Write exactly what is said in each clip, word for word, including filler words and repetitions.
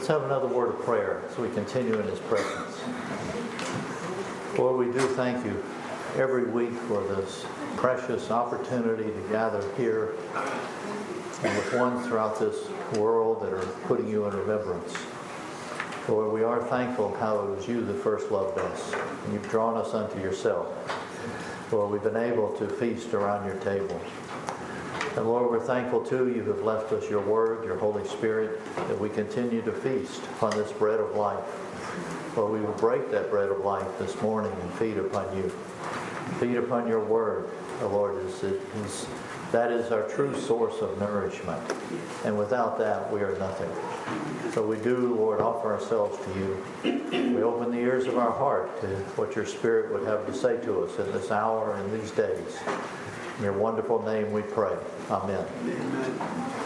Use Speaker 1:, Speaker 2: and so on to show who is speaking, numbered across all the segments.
Speaker 1: Let's have another word of prayer as we continue in His presence. Lord, we do thank you every week for this precious opportunity to gather here and with ones throughout this world that are putting you in remembrance. Lord, we are thankful how it was you that first loved us, and you've drawn us unto yourself. Lord, we've been able to feast around your table. And Lord, we're thankful too you have left us your word, your Holy Spirit, that we continue to feast upon this bread of life. Lord, we will break that bread of life this morning and feed upon you. Feed upon your word, oh Lord, is, is, that is our true source of nourishment. And without that, we are nothing. So we do, Lord, offer ourselves to you. We open the ears of our heart to what your Spirit would have to say to us in this hour and these days. In your wonderful name we pray. Amen. Amen.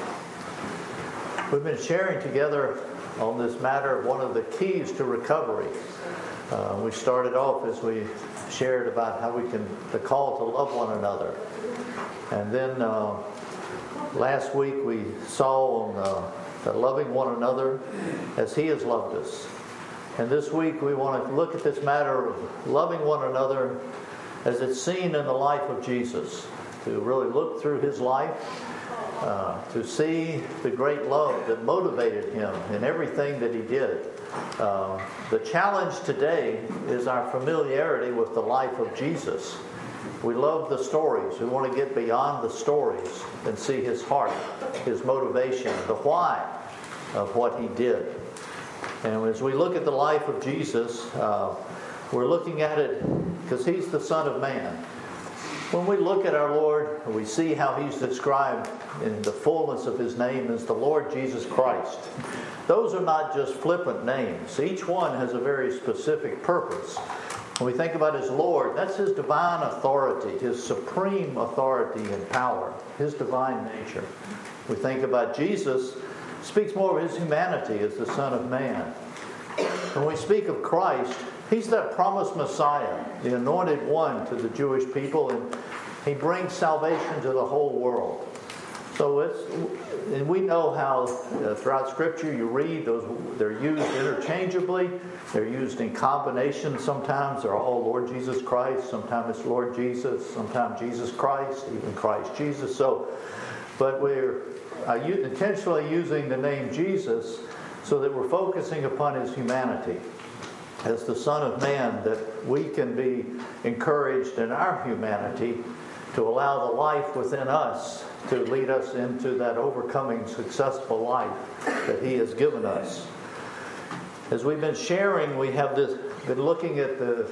Speaker 1: We've been sharing together on this matter of one of the keys to recovery. Uh, we started off as we shared about how we can, the call to love one another. And then uh, last week we saw on uh, that loving one another as He has loved us. And this week we want to look at this matter of loving one another as it's seen in the life of Jesus. To really look through His life, uh, to see the great love that motivated Him in everything that He did. Uh, the challenge today is our familiarity with the life of Jesus. We love the stories. We want to get beyond the stories and see His heart, His motivation, the why of what He did. And as we look at the life of Jesus, uh, we're looking at it because He's the Son of Man. When we look at our Lord, we see how He's described in the fullness of His name as the Lord Jesus Christ. Those are not just flippant names. Each one has a very specific purpose. When we think about His Lord, that's His divine authority, His supreme authority and power, His divine nature. We think about Jesus, speaks more of His humanity as the Son of Man. When we speak of Christ, He's that promised Messiah, the anointed one to the Jewish people, and He brings salvation to the whole world. So it's, and we know how uh, throughout Scripture you read those, they're used interchangeably, they're used in combination. Sometimes they're all Lord Jesus Christ, sometimes it's Lord Jesus, sometimes Jesus Christ, even Christ Jesus. So, but we're uh, intentionally using the name Jesus so that we're focusing upon His humanity. As the Son of Man, that we can be encouraged in our humanity to allow the life within us to lead us into that overcoming successful life that He has given us. As we've been sharing, we have this, been looking at the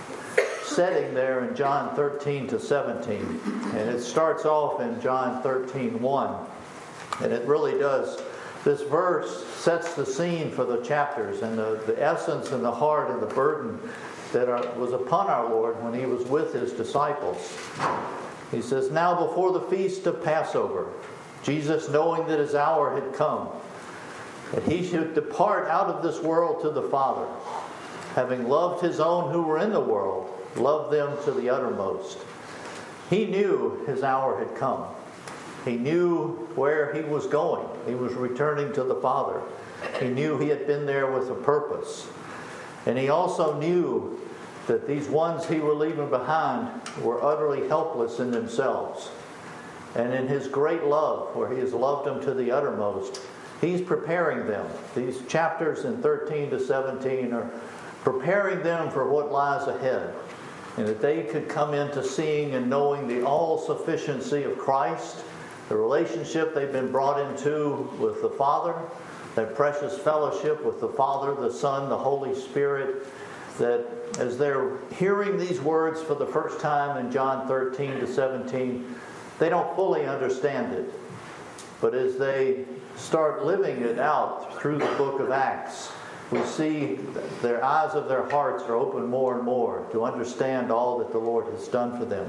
Speaker 1: setting there in John thirteen to seventeen. And it starts off in John thirteen one. And it really does. This verse sets the scene for the chapters and the, the essence and the heart and the burden that are, was upon our Lord when He was with His disciples. He says, "Now before the feast of Passover, Jesus, knowing that His hour had come, that He should depart out of this world to the Father, having loved His own who were in the world, loved them to the uttermost. He knew His hour had come. He knew where He was going. He was returning to the Father. He knew He had been there with a purpose. And He also knew that these ones He were leaving behind were utterly helpless in themselves. And in His great love, where He has loved them to the uttermost, He's preparing them. These chapters in thirteen to seventeen are preparing them for what lies ahead. And that they could come into seeing and knowing the all-sufficiency of Christ, the relationship they've been brought into with the Father, that precious fellowship with the Father, the Son, the Holy Spirit, that as they're hearing these words for the first time in John thirteen to seventeen, they don't fully understand it. But as they start living it out through the book of Acts, we see their eyes of their hearts are open more and more to understand all that the Lord has done for them.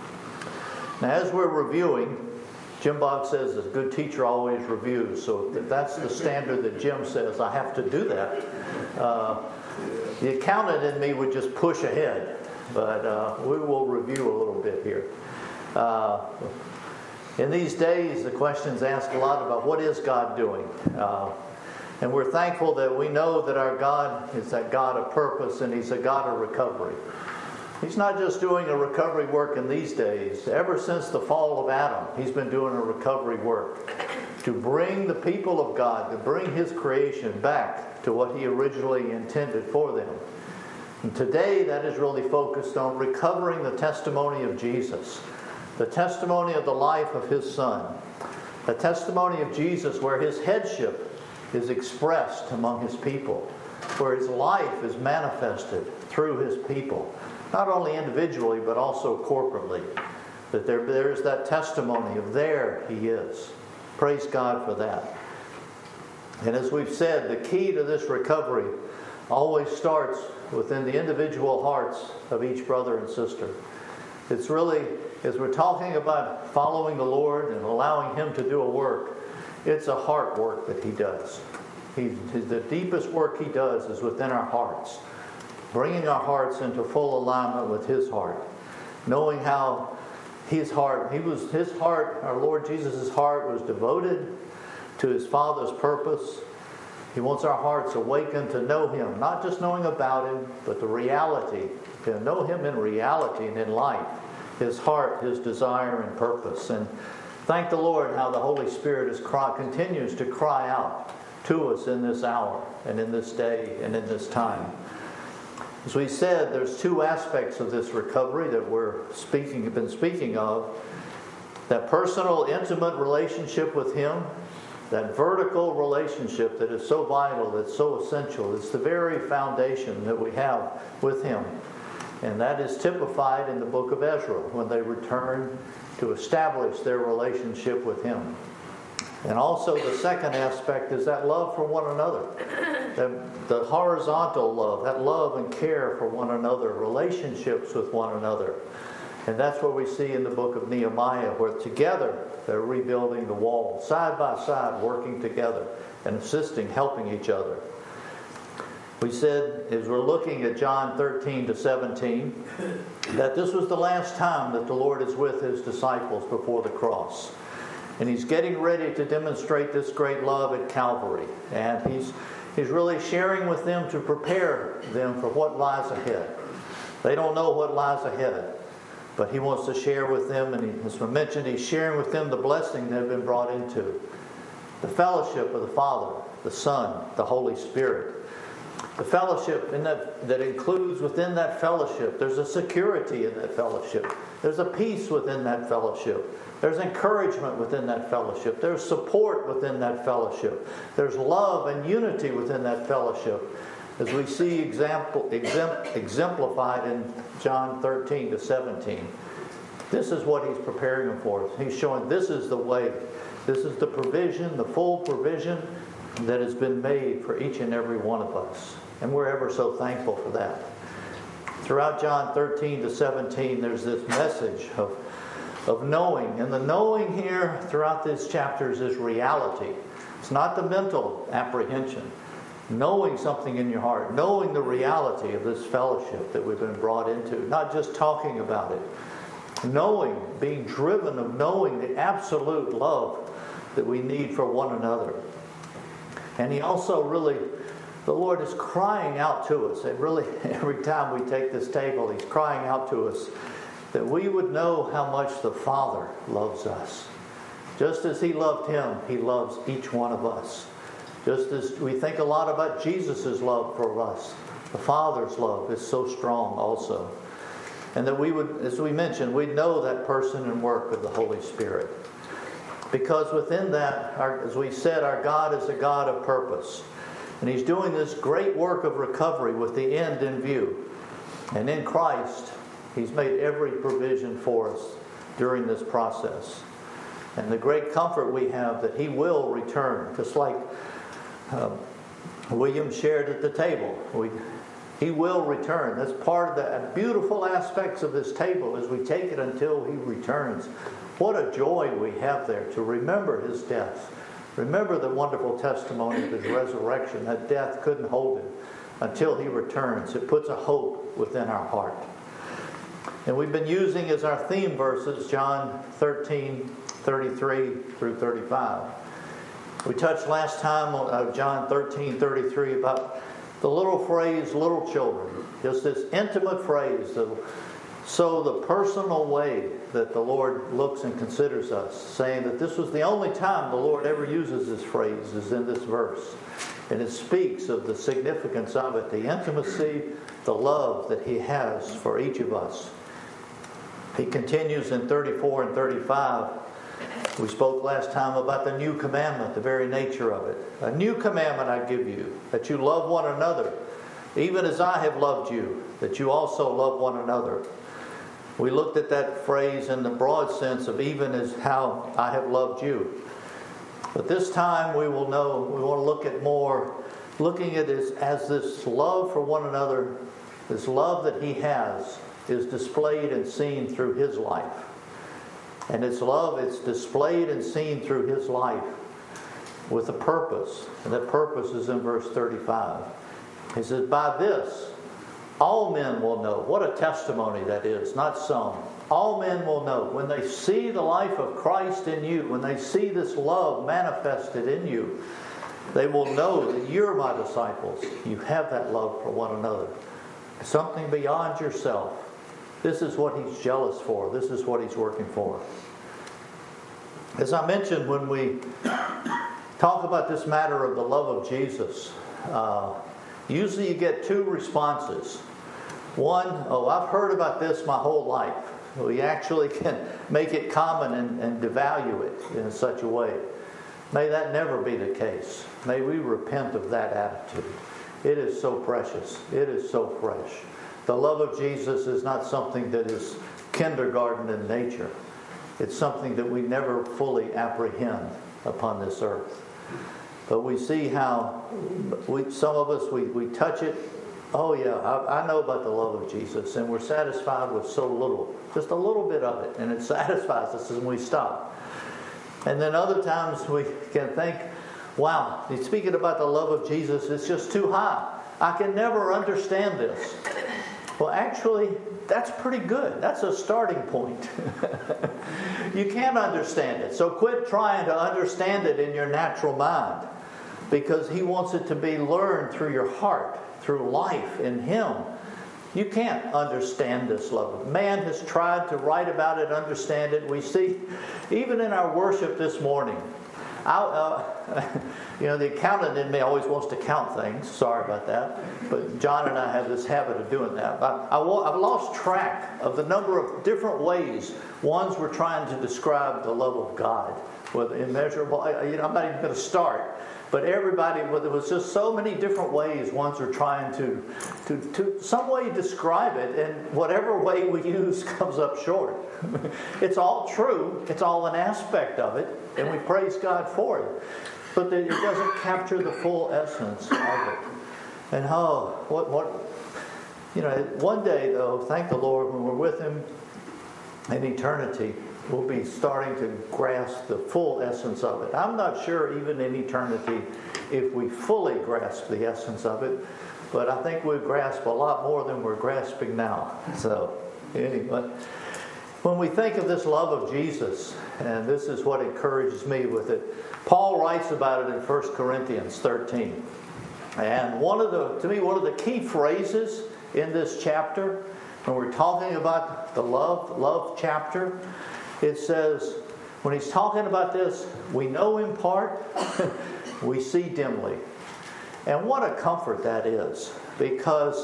Speaker 1: Now, as we're reviewing, Jim Bogg says a good teacher always reviews. So if that's the standard that Jim says, I have to do that. Uh, the accountant in me would just push ahead. But uh, we will review a little bit here. Uh, in these days, the question's asked a lot about what is God doing? Uh, And we're thankful that we know that our God is that God of purpose, and He's a God of recovery. He's not just doing a recovery work in these days. Ever since the fall of Adam, He's been doing a recovery work to bring the people of God, to bring His creation back to what He originally intended for them. And today that is really focused on recovering the testimony of Jesus, the testimony of the life of His Son, the testimony of Jesus where His headship is expressed among His people, where His life is manifested through His people, not only individually but also corporately, that there, there is that testimony of there He is. Praise God for that. And as we've said, the key to this recovery always starts within the individual hearts of each brother and sister. It's really, as we're talking about following the Lord and allowing Him to do a work, it's a heart work that He does. He, the deepest work He does is within our hearts, bringing our hearts into full alignment with His heart, knowing how His heart, He was His heart, our Lord Jesus' heart was devoted to His Father's purpose. He wants our hearts awakened to know Him, not just knowing about Him, but the reality, to know Him in reality and in life, His heart, His desire and purpose. And thank the Lord how the Holy Spirit is cry, continues to cry out to us in this hour and in this day and in this time. As we said, there's two aspects of this recovery that we're speaking, have been speaking of. That personal, intimate relationship with Him, that vertical relationship that is so vital, that's so essential. It's the very foundation that we have with Him. And that is typified in the book of Ezra when they return to establish their relationship with Him. And also the second aspect is that love for one another. That, the horizontal love, that love and care for one another, relationships with one another. And that's what we see in the book of Nehemiah, where together they're rebuilding the wall, side by side, working together and assisting, helping each other. We said, as we're looking at John thirteen to seventeen, that this was the last time that the Lord is with His disciples before the cross. And He's getting ready to demonstrate this great love at Calvary. And He's He's really sharing with them to prepare them for what lies ahead. They don't know what lies ahead, but He wants to share with them, and he, as we mentioned, He's sharing with them the blessing they've been brought into. The fellowship of the Father, the Son, the Holy Spirit. The fellowship in that, that includes within that fellowship, there's a security in that fellowship. There's a peace within that fellowship. There's encouragement within that fellowship. There's support within that fellowship. There's love and unity within that fellowship, as we see example, exempl, exemplified in John thirteen to seventeen. This is what He's preparing them for. He's showing this is the way. This is the provision, the full provision that has been made for each and every one of us. And we're ever so thankful for that. Throughout John thirteen to seventeen, there's this message of, of knowing. And the knowing here throughout these chapters is reality. It's not the mental apprehension. Knowing something in your heart. Knowing the reality of this fellowship that we've been brought into. Not just talking about it. Knowing, being driven of knowing the absolute love that we need for one another. And He also really, the Lord is crying out to us. And really, every time we take this table, He's crying out to us that we would know how much the Father loves us. Just as He loved Him, He loves each one of us. Just as we think a lot about Jesus' love for us, the Father's love is so strong also. And that we would, as we mentioned, we'd know that person and work of the Holy Spirit. Because within that, our, as we said, our God is a God of purpose. And He's doing this great work of recovery with the end in view. And in Christ, He's made every provision for us during this process. And the great comfort we have that He will return, just like um, William shared at the table. We, he will return. That's part of the beautiful aspects of this table as we take it until He returns. What a joy we have there to remember His death. Remember the wonderful testimony of His resurrection, that death couldn't hold Him until He returns. It puts a hope within our heart. And we've been using as our theme verses John thirteen, thirty-three through thirty-five. We touched last time on uh, John thirteen thirty-three about the little phrase, little children. Just this intimate phrase, the, so the personal way that the Lord looks and considers us, saying that this was the only time the Lord ever uses this phrase is in this verse. And it speaks of the significance of it, the intimacy, the love that He has for each of us. He continues in thirty-four and thirty-five. We spoke last time about the new commandment, the very nature of it. A new commandment I give you, that you love one another, even as I have loved you, that you also love one another. We looked at that phrase in the broad sense of even as how I have loved you. But this time we will know, we want to look at more, looking at it as, as this love for one another, this love that He has is displayed and seen through His life. And His love, it's displayed and seen through His life with a purpose. And that purpose is in verse thirty-five. He says, by this, all men will know. What a testimony that is, not some. All men will know. When they see the life of Christ in you, when they see this love manifested in you, they will know that you're my disciples. You have that love for one another. Something beyond yourself. This is what He's jealous for. This is what He's working for. As I mentioned, when we talk about this matter of the love of Jesus, uh, usually you get two responses. One, oh, I've heard about this my whole life. We actually can make it common and, and devalue it in such a way. May that never be the case. May we repent of that attitude. It is so precious. It is so fresh. The love of Jesus is not something that is kindergarten in nature. It's something that we never fully apprehend upon this earth. But we see how we, some of us, we, we touch it. Oh yeah, I, I know about the love of Jesus, and we're satisfied with so little. Just a little bit of it, and it satisfies us and we stop. And then other times we can think, wow, he's speaking about the love of Jesus, it's just too high. I can never understand this. Well, actually, that's pretty good. That's a starting point. You can't understand it. So quit trying to understand it in your natural mind, because He wants it to be learned through your heart, through life in Him. You can't understand this love. Man has tried to write about it, understand it. We see, even in our worship this morning, I, uh, you know, the accountant in me always wants to count things. Sorry about that. But John and I have this habit of doing that. I, I, I've lost track of the number of different ways ones were trying to describe the love of God with immeasurable. You know, I'm not even going to start. But everybody, well, there was just so many different ways ones are trying to, to, to some way describe it, and whatever way we use comes up short. It's all true. It's all an aspect of it, and we praise God for it. But it doesn't capture the full essence of it. And oh, what, what, you know, one day though, thank the Lord, when we're with Him in eternity, we'll be starting to grasp the full essence of it. I'm not sure even in eternity if we fully grasp the essence of it, but I think we grasp a lot more than we're grasping now. So, anyway, when we think of this love of Jesus, and this is what encourages me with it, Paul writes about it in First Corinthians thirteen. And one of the, to me, one of the key phrases in this chapter, when we're talking about the love, love chapter, it says, when he's talking about this, we know in part, we see dimly. And what a comfort that is, because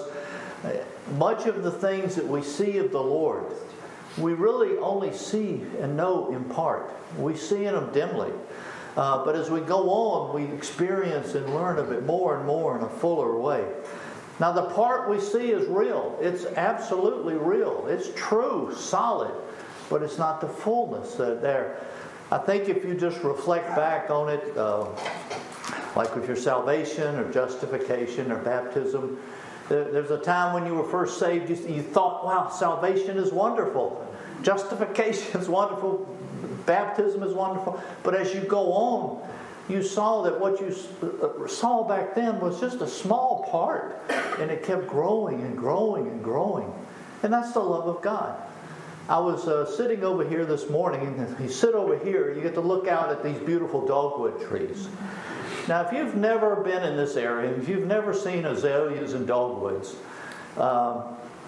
Speaker 1: much of the things that we see of the Lord, we really only see and know in part. We see in them dimly. Uh, but as we go on, we experience and learn of it more and more in a fuller way. Now, the part we see is real. It's absolutely real. It's true, solid. But it's not the fullness that there. I think if you just reflect back on it, uh, like with your salvation or justification or baptism, there, there's a time when you were first saved, you, you thought, wow, salvation is wonderful. Justification is wonderful. Baptism is wonderful. But as you go on, you saw that what you saw back then was just a small part. And it kept growing and growing and growing. And that's the love of God. I was uh, sitting over here this morning, and you sit over here, you get to look out at these beautiful dogwood trees. Now, if you've never been in this area, if you've never seen azaleas and dogwoods, um,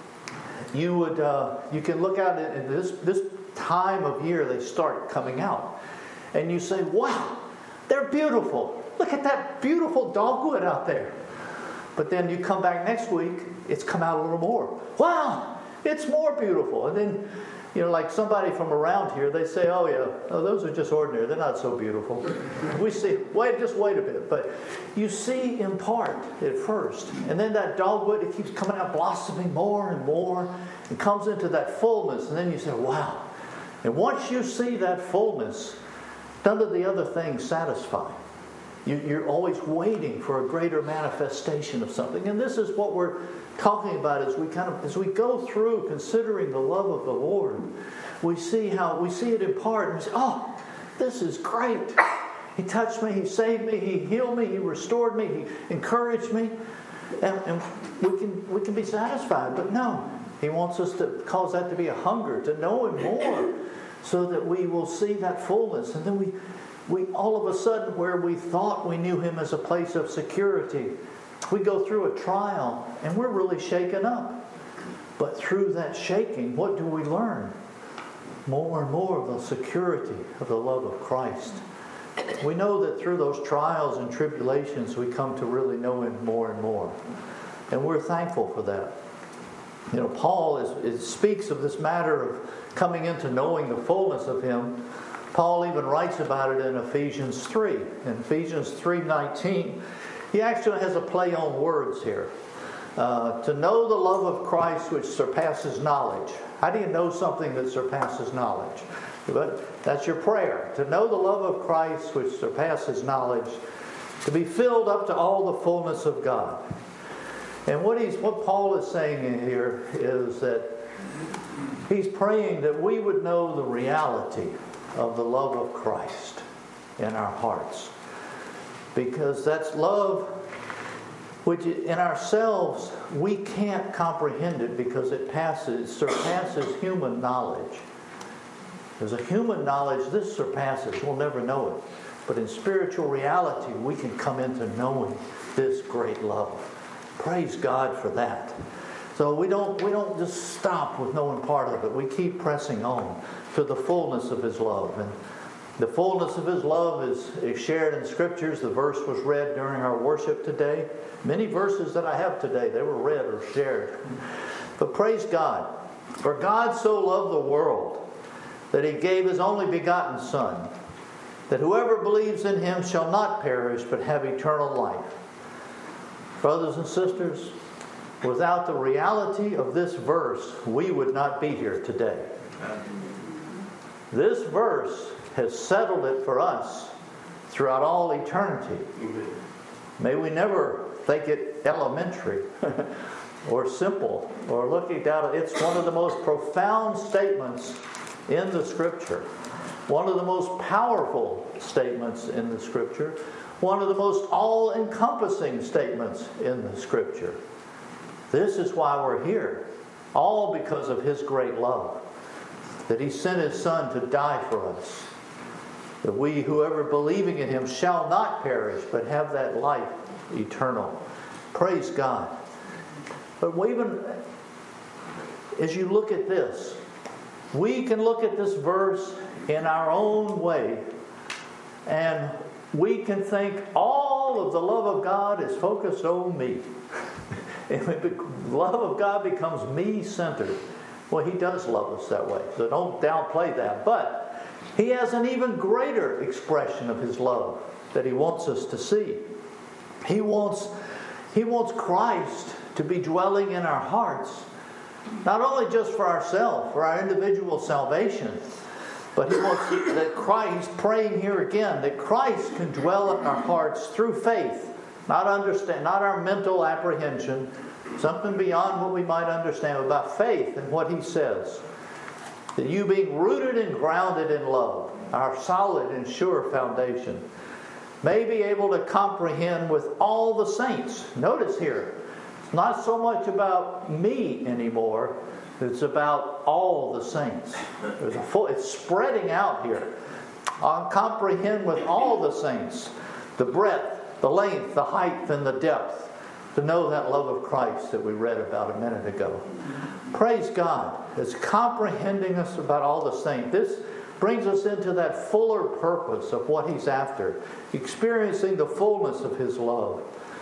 Speaker 1: you would uh, you can look out at this this time of year they start coming out, and you say, "Wow, they're beautiful! Look at that beautiful dogwood out there." But then you come back next week, it's come out a little more. Wow, it's more beautiful. And then, you know, like somebody from around here, they say, "Oh yeah, oh, those are just ordinary. They're not so beautiful." We see, wait, just wait a bit. But you see in part at first, and then that dogwood, it keeps coming out, blossoming more and more, and comes into that fullness. And then you say, "Wow!" And once you see that fullness, none of the other things satisfy. You, you're always waiting for a greater manifestation of something, and this is what we're talking about as we kind of as we go through considering the love of the Lord. We see how we see it in part, and we say, "Oh, this is great! He touched me, He saved me, He healed me, He restored me, He encouraged me," and, and we can we can be satisfied. But no, He wants us to cause that to be a hunger to know Him more, so that we will see that fullness, and then we. We all of a sudden, where we thought we knew Him as a place of security, we go through a trial and we're really shaken up. But through that shaking, what do we learn? More and more of the security of the love of Christ. We know that through those trials and tribulations, we come to really know Him more and more. And we're thankful for that. You know, Paul is, is, speaks of this matter of coming into knowing the fullness of Him. Paul even writes about it in Ephesians three. In Ephesians three nineteen, he actually has a play on words here. Uh, to know the love of Christ which surpasses knowledge. How do you know something that surpasses knowledge? But that's your prayer. To know the love of Christ which surpasses knowledge. To be filled up to all the fullness of God. And what he's what Paul is saying in here is that he's praying that we would know the reality of the love of Christ in our hearts. Because that's love which in ourselves we can't comprehend it because it passes, surpasses human knowledge. There's a human knowledge this surpasses, we'll never know it. But in spiritual reality we can come into knowing this great love. Praise God for that. So we don't we don't just stop with knowing part of it. We keep pressing on to the fullness of His love. And the fullness of His love is, is shared in Scriptures. The verse was read during our worship today. Many verses that I have today, they were read or shared. But praise God. For God so loved the world that He gave His only begotten Son, that whoever believes in Him shall not perish but have eternal life. Brothers and sisters, without the reality of this verse, we would not be here today. This verse has settled it for us throughout all eternity. May we never think it elementary or simple or looking down. It's one of the most profound statements in the Scripture. One of the most powerful statements in the Scripture. One of the most all-encompassing statements in the Scripture. This is why we're here. All because of His great love. That He sent His Son to die for us. That we, whoever believing in Him, shall not perish, but have that life eternal. Praise God. But even as you look at this, we can look at this verse in our own way, and we can think all of the love of God is focused on me. And the love of God becomes me-centered. Well, He does love us that way, so don't downplay that. But He has an even greater expression of His love that He wants us to see. He wants, He wants Christ to be dwelling in our hearts, not only just for ourselves, for our individual salvation, but He wants that Christ, praying here again, that Christ can dwell in our hearts through faith, not understand, not our mental apprehension, something beyond what we might understand about faith and what He says. That you being rooted and grounded in love, our solid and sure foundation, may be able to comprehend with all the saints. Notice here, it's not so much about me anymore, It's about all the saints. There's a full, it's spreading out here. I comprehend with all the saints the breadth, the length, the height, and the depth, to know that love of Christ that we read about a minute ago. Praise God. It's comprehending us about all the saints. This brings us into that fuller purpose of what He's after. Experiencing the fullness of His love.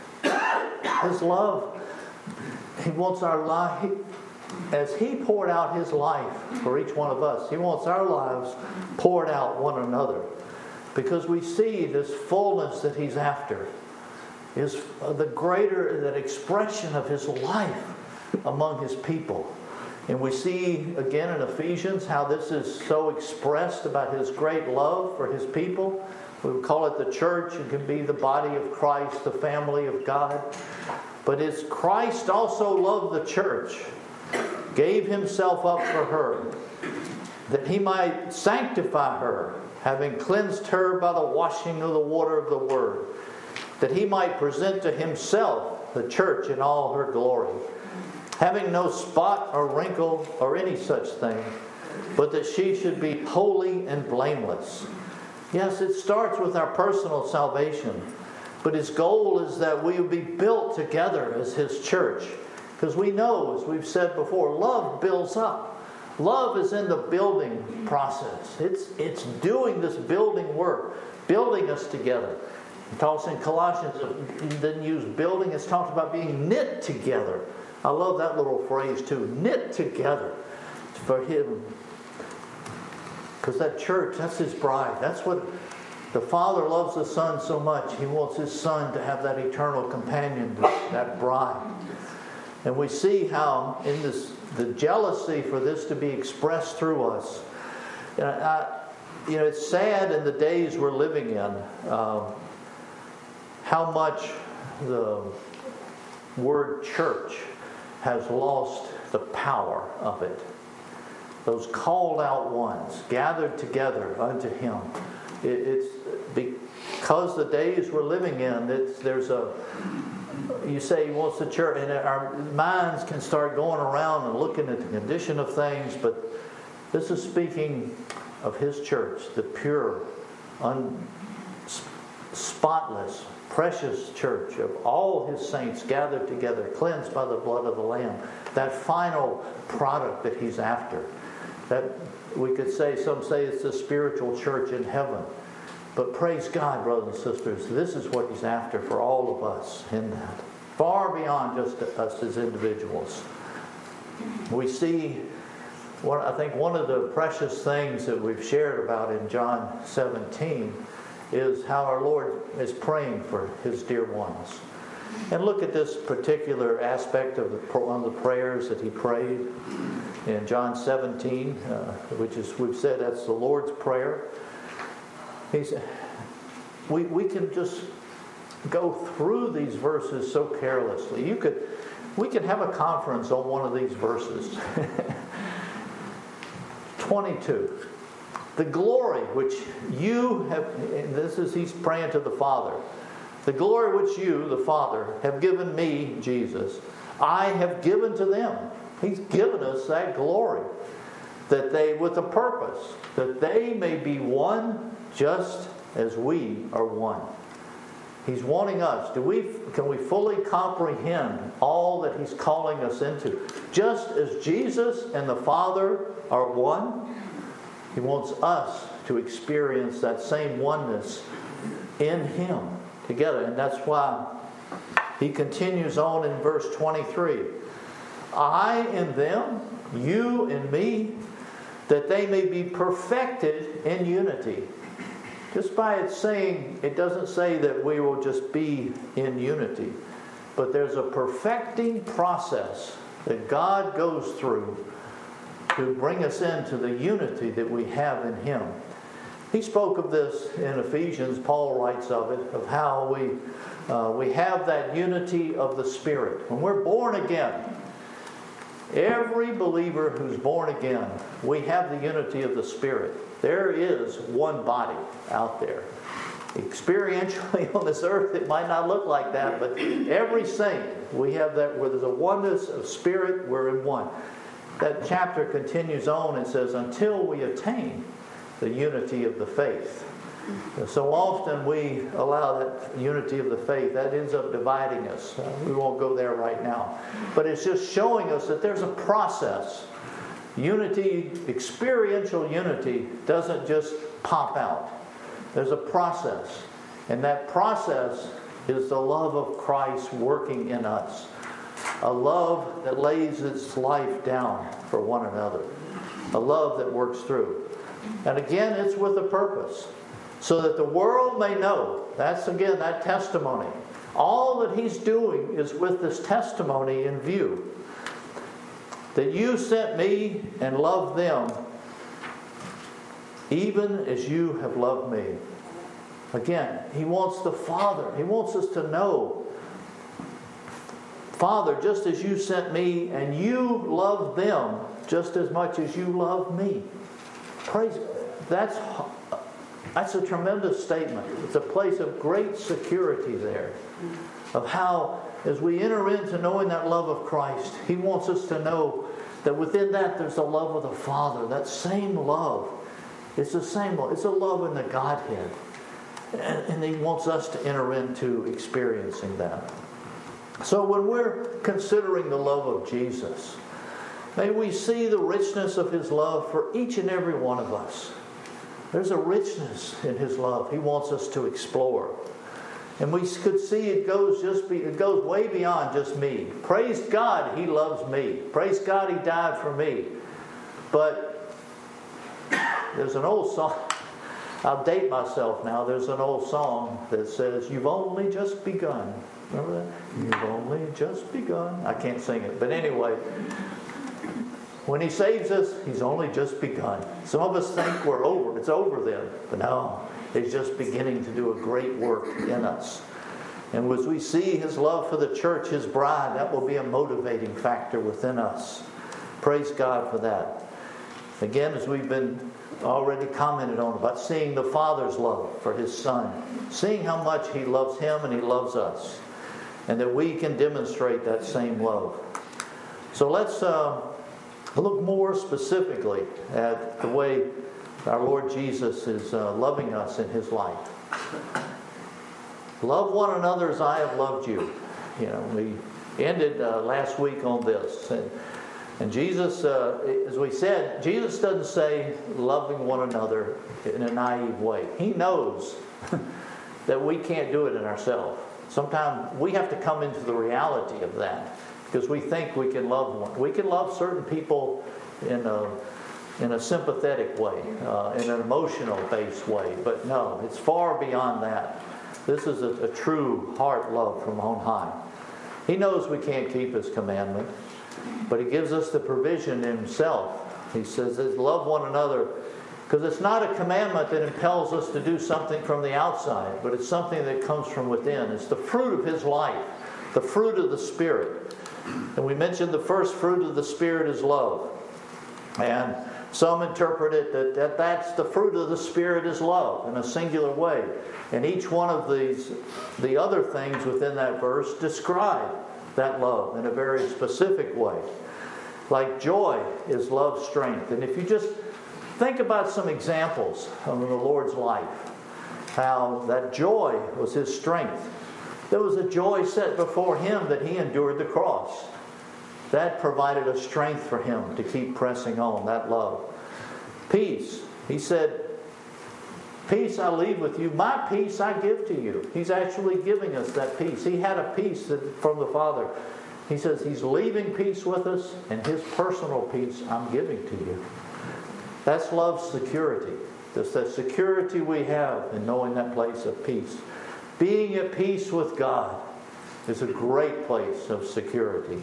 Speaker 1: His love, He wants our life, as He poured out His life for each one of us, He wants our lives poured out one another. Because we see this fullness that He's after is the greater, that expression of His life among His people. And we see again in Ephesians how this is so expressed about His great love for His people. We would call it the church. It can be the body of Christ, the family of God. But it's Christ also loved the church, gave Himself up for her, that He might sanctify her, having cleansed her by the washing of the water of the Word, that He might present to Himself the church in all her glory, having no spot or wrinkle or any such thing, but that she should be holy and blameless. Yes, it starts with our personal salvation, but His goal is that we will be built together as His church. Because we know, as we've said before, love builds up. Love is in the building process. It's, it's doing this building work, building us together. It talks in Colossians, it didn't use building, it's talked about being knit together. I love that little phrase too, knit together for Him. Because that church, that's His bride. That's what the Father loves the Son so much. He wants His Son to have that eternal companion, that bride. And we see how in this, the jealousy for this to be expressed through us. You know, I, you know it's sad in the days we're living in, um, how much the word church has lost the power of it. Those called out ones, gathered together unto Him. It, it's because the days we're living in, it's, there's a, you say He wants the church, and our minds can start going around and looking at the condition of things, but this is speaking of His church, the pure, un, spotless, precious church of all His saints gathered together, cleansed by the blood of the Lamb. That final product that He's after. That we could say, some say it's the spiritual church in heaven. But praise God, brothers and sisters, this is what He's after for all of us in that. Far beyond just us as individuals. We see, what I think one of the precious things that we've shared about in John seventeen is how our Lord is praying for His dear ones. And look at this particular aspect of the, one of the prayers that He prayed in John seventeen, uh, which is, we've said that's the Lord's Prayer. He's, we, we can just go through these verses so carelessly. You could, we could have a conference on one of these verses. twenty-two. The glory which you have, and this is, He's praying to the Father. The glory which you, the Father, have given me, Jesus, I have given to them. He's given us that glory. That they, with a purpose, that they may be one just as we are one. He's wanting us. Do we, can we fully comprehend all that He's calling us into? Just as Jesus and the Father are one, He wants us to experience that same oneness in Him together. And that's why He continues on in verse twenty-three. I in them, you in me, that they may be perfected in unity. Just by it saying, it doesn't say that we will just be in unity. But there's a perfecting process that God goes through to bring us into the unity that we have in Him. He spoke of this in Ephesians. Paul writes of it, of how we uh, we have that unity of the Spirit. When we're born again, every believer who's born again, we have the unity of the Spirit. There is one body out there. Experientially on this earth, it might not look like that, but every saint, we have that, where there's a oneness of spirit, we're in one. that chapter continues on and says, until we attain the unity of the faith. So often we allow that unity of the faith, that ends up dividing us. Uh, we won't go there right now. But it's just showing us that there's a process. Unity, experiential unity, doesn't just pop out. There's a process. And that process is the love of Christ working in us. A love that lays its life down for one another. A love that works through. And again, it's with a purpose. So that the world may know. That's again that testimony. All that He's doing is with this testimony in view. That you sent me and loved them even as you have loved me. Again, He wants the Father. He wants us to know, Father, just as you sent me and you loved them just as much as you love me. Praise. That's that's a tremendous statement. It's a place of great security there. Of how, as we enter into knowing that love of Christ, He wants us to know that within that there's the love of the Father. That same love. It's the same love. It's a love in the Godhead. And, and He wants us to enter into experiencing that. So when we're considering the love of Jesus, may we see the richness of His love for each and every one of us. There's a richness in His love He wants us to explore. And we could see it goes just be, it goes way beyond just me. Praise God, He loves me. Praise God, He died for me. But there's an old song. I'll date myself now. There's an old song that says, "You've only just begun." Remember that? You've only just begun. I can't sing it. But anyway, when He saves us, He's only just begun. Some of us think we're over. It's over then. But no, He's just beginning to do a great work in us. And as we see His love for the church, His bride, that will be a motivating factor within us. Praise God for that. Again, as we've been already commented on about seeing the Father's love for His Son, seeing how much He loves Him and He loves us, and that we can demonstrate that same love. So let's uh, look more specifically at the way our Lord Jesus is uh, loving us in His life. Love one another as I have loved you. You know, we ended uh, last week on this. And, and Jesus, uh, as we said, Jesus doesn't say loving one another in a naive way. He knows that we can't do it in ourselves. Sometimes we have to come into the reality of that because we think we can love one. We can love certain people in a in a sympathetic way, uh, in an emotional-based way. But no, it's far beyond that. This is a, a true heart love from on high. He knows we can't keep His commandment, but He gives us the provision in Himself. He says, love one another, because it's not a commandment that impels us to do something from the outside, but it's something that comes from within. It's the fruit of His life, the fruit of the Spirit. And we mentioned the first fruit of the Spirit is love. And some interpret it that, that that's the fruit of the Spirit is love in a singular way. And each one of these, the other things within that verse describe that love in a very specific way. Like joy is love's strength. And if you just think about some examples of the Lord's life, how that joy was His strength. There was a joy set before Him that He endured the cross. That provided a strength for Him to keep pressing on, that love. Peace. He said, peace I leave with you. My peace I give to you. He's actually giving us that peace. He had a peace from the Father. He says He's leaving peace with us, and His personal peace I'm giving to you. That's love's security. That's that security we have in knowing that place of peace. Being at peace with God is a great place of security.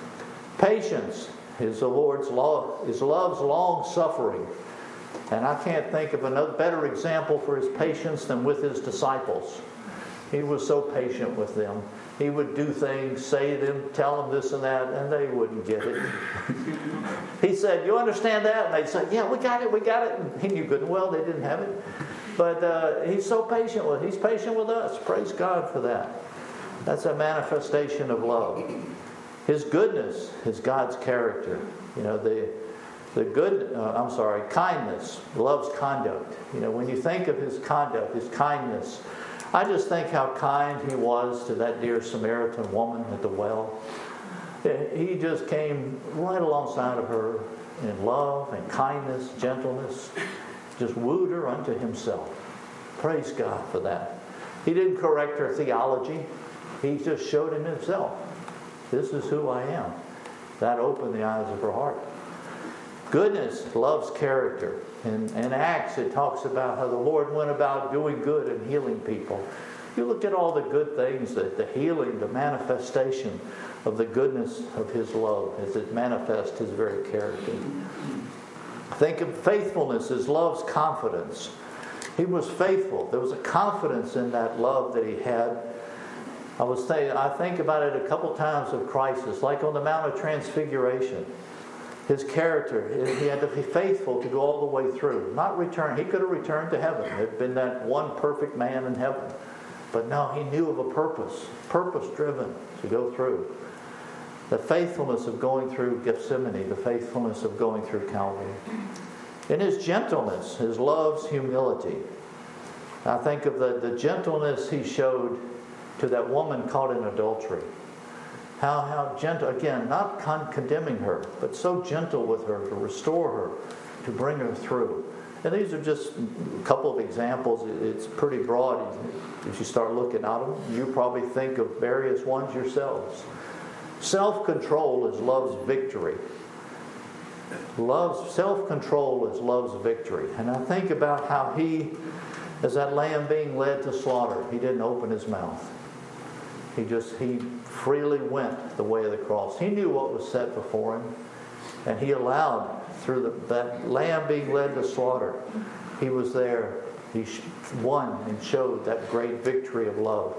Speaker 1: Patience is the Lord's law, is love's long suffering. And I can't think of another better example for His patience than with His disciples. He was so patient with them. He would do things, say them, tell them this and that, and they wouldn't get it. He said, "You understand that?" And they'd say, "Yeah, we got it, we got it." And he knew good and well they didn't have it. But uh, He's so patient with He's patient with us. Praise God for that. That's a manifestation of love. His goodness is God's character. You know, the the good, uh, I'm sorry, kindness, love's conduct. You know, when you think of his conduct, his kindness, I just think how kind he was to that dear Samaritan woman at the well. He just came right alongside of her in love and kindness, gentleness, just wooed her unto himself. Praise God for that. He didn't correct her theology. He just showed him himself. This is who I am. That opened the eyes of her heart. Goodness loves character. In, in Acts, it talks about how the Lord went about doing good and healing people. You look at all the good things, that the healing, the manifestation of the goodness of his love as it manifests his very character. Think of faithfulness as love's confidence. He was faithful. There was a confidence in that love that he had. I was saying, I think about it a couple times of crisis, like on the Mount of Transfiguration. His character, he had to be faithful to go all the way through. Not return. He could have returned to heaven. There'd been that one perfect man in heaven. But no, he knew of a purpose, purpose-driven to go through. The faithfulness of going through Gethsemane, the faithfulness of going through Calvary. In his gentleness, his love's humility. I think of the, the gentleness he showed to that woman caught in adultery. How, how gentle, again, not con- condemning her, but so gentle with her to restore her, to bring her through. And these are just a couple of examples. It's pretty broad. If you start looking at them, you probably think of various ones yourselves. Self-control is love's victory. Love's self-control is love's victory. And I think about how he, as that lamb being led to slaughter, he didn't open his mouth. He just, he freely went the way of the cross. He knew what was set before him. And he allowed, through the, that lamb being led to slaughter, he was there. He won and showed that great victory of love.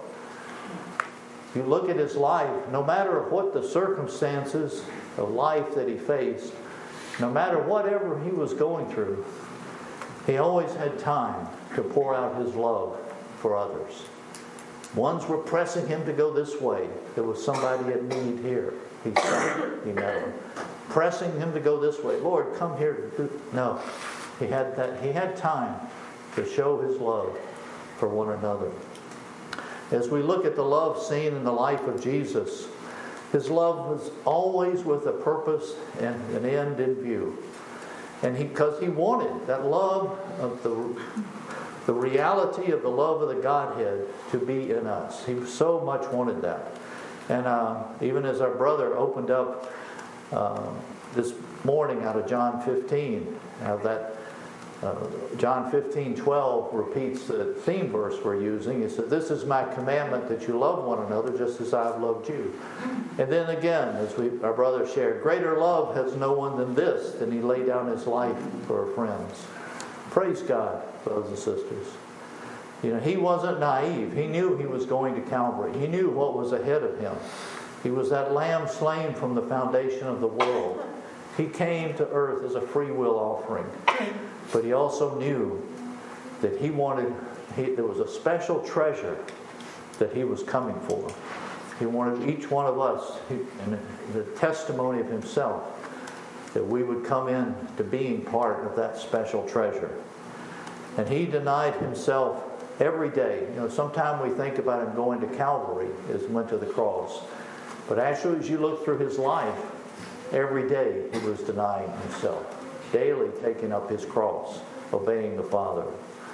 Speaker 1: You look at his life, no matter what the circumstances of life that he faced, no matter whatever he was going through, he always had time to pour out his love for others. Ones were pressing him to go this way. There was somebody in need here. He saw, he met him. Pressing him to go this way. Lord, come here. No. He had that. He had time to show his love for one another. As we look at the love seen in the life of Jesus, his love was always with a purpose and an end in view. And he, because he wanted that love of the, the reality of the love of the Godhead to be in us. He so much wanted that. And uh, even as our brother opened up uh, this morning out of John fifteen, how that uh, John fifteen twelve repeats the theme verse we're using. It says, "This is my commandment, that you love one another just as I have loved you." And then again, as we our brother shared, greater love has no one than this, than he laid down his life for our friends. Praise God, brothers and sisters. You know, he wasn't naive. He knew he was going to Calvary. He knew what was ahead of him. He was that lamb slain from the foundation of the world. He came to earth as a free will offering. But he also knew that he wanted, he, there was a special treasure that he was coming for. He wanted each one of us, he, and the testimony of himself, that we would come in to being part of that special treasure. And he denied himself every day. You know, sometimes we think about him going to Calvary as he went to the cross. But actually, as you look through his life, every day he was denying himself. Daily taking up his cross, obeying the Father.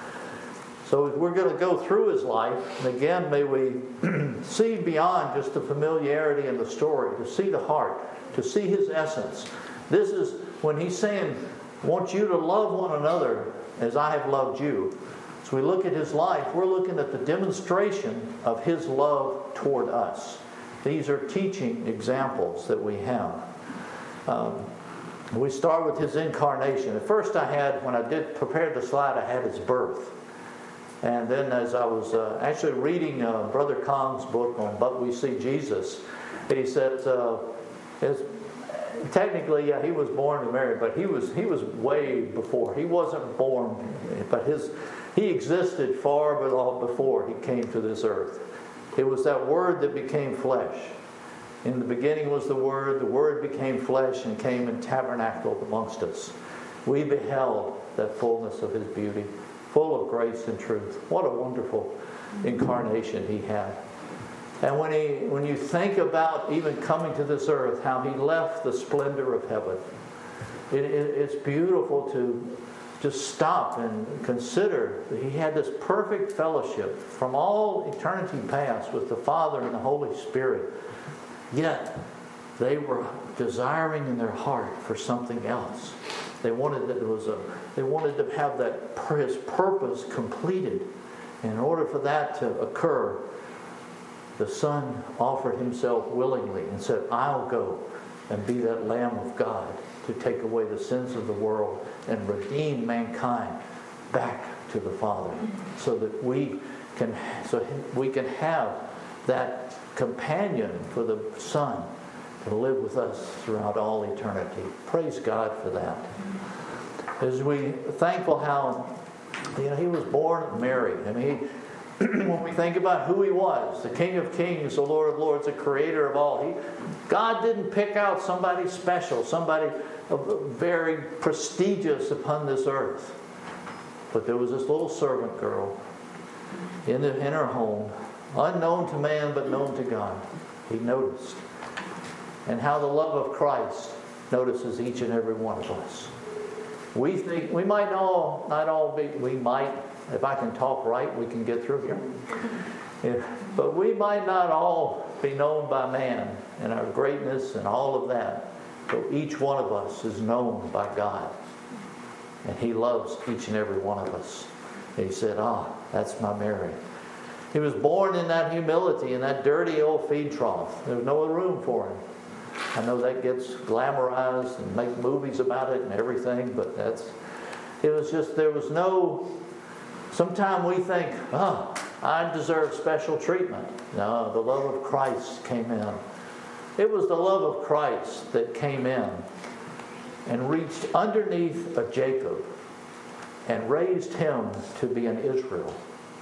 Speaker 1: So we're going to go through his life. And again, may we see beyond just the familiarity and the story, to see the heart, to see his essence. This is when he's saying, I want you to love one another as I have loved you. As we look at his life, we're looking at the demonstration of his love toward us. These are teaching examples that we have. Um, we start with his incarnation. At first I had, when I did prepare the slide, I had his birth. And then as I was uh, actually reading uh, Brother Kong's book on But We See Jesus, he said, uh, his, technically, yeah, he was born to Mary, but he was he was way before. He wasn't born, but his he existed far before he came to this earth. It was that Word that became flesh. In the beginning was the Word. The Word became flesh and came and tabernacled amongst us. We beheld that fullness of His beauty, full of grace and truth. What a wonderful incarnation He had. And when he, when you think about even coming to this earth, how He left the splendor of heaven, it, it, it's beautiful to just stop and consider that He had this perfect fellowship from all eternity past with the Father and the Holy Spirit. Yet they were desiring in their heart for something else. They wanted that it was a. They wanted to have that His purpose completed. And in order for that to occur, the Son offered Himself willingly and said, "I'll go and be that Lamb of God to take away the sins of the world and redeem mankind back to the Father, so that we can, so we can have that companion for the Son to live with us throughout all eternity." Praise God for that. As we thankful how, you know, He was born of Mary. I mean, he, when we think about who He was, the King of Kings, the Lord of Lords, the Creator of all, He, God didn't pick out somebody special, somebody very prestigious upon this earth. But there was this little servant girl in, the, in her home, unknown to man but known to God. He noticed. And how the love of Christ notices each and every one of us. We think we might all not all be we might, if I can talk right, we can get through here. If, but we might not all be known by man and our greatness and all of that. But each one of us is known by God. And He loves each and every one of us. And He said, "Ah, that's my Mary." He was born in that humility, in that dirty old feed trough. There was no room for Him. I know that gets glamorized and make movies about it and everything, but that's, it was just, there was no, sometimes we think, "Oh, I deserve special treatment." No, the love of Christ came in. It was the love of Christ that came in and reached underneath a Jacob and raised him to be an Israel.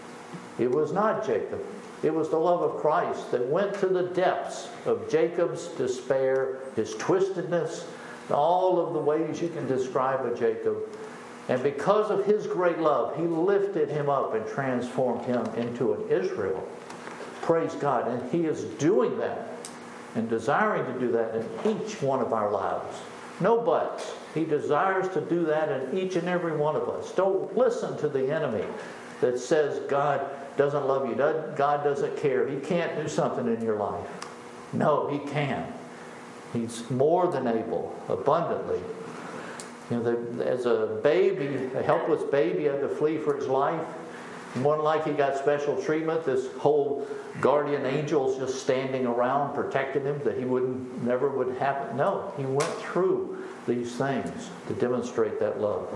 Speaker 1: It was not Jacob. It was the love of Christ that went to the depths of Jacob's despair, his twistedness, all of the ways you can describe a Jacob. And because of His great love, He lifted him up and transformed him into an Israel. Praise God. And He is doing that and desiring to do that in each one of our lives. No buts. He desires to do that in each and every one of us. Don't listen to the enemy that says God doesn't love you, God doesn't care, He can't do something in your life. No, He can. He's more than able, abundantly. You know, the, as a baby, a helpless baby had to flee for his life. It wasn't like he got special treatment. This whole guardian angels just standing around protecting him, that he wouldn't, never would happen. No, he went through these things to demonstrate that love.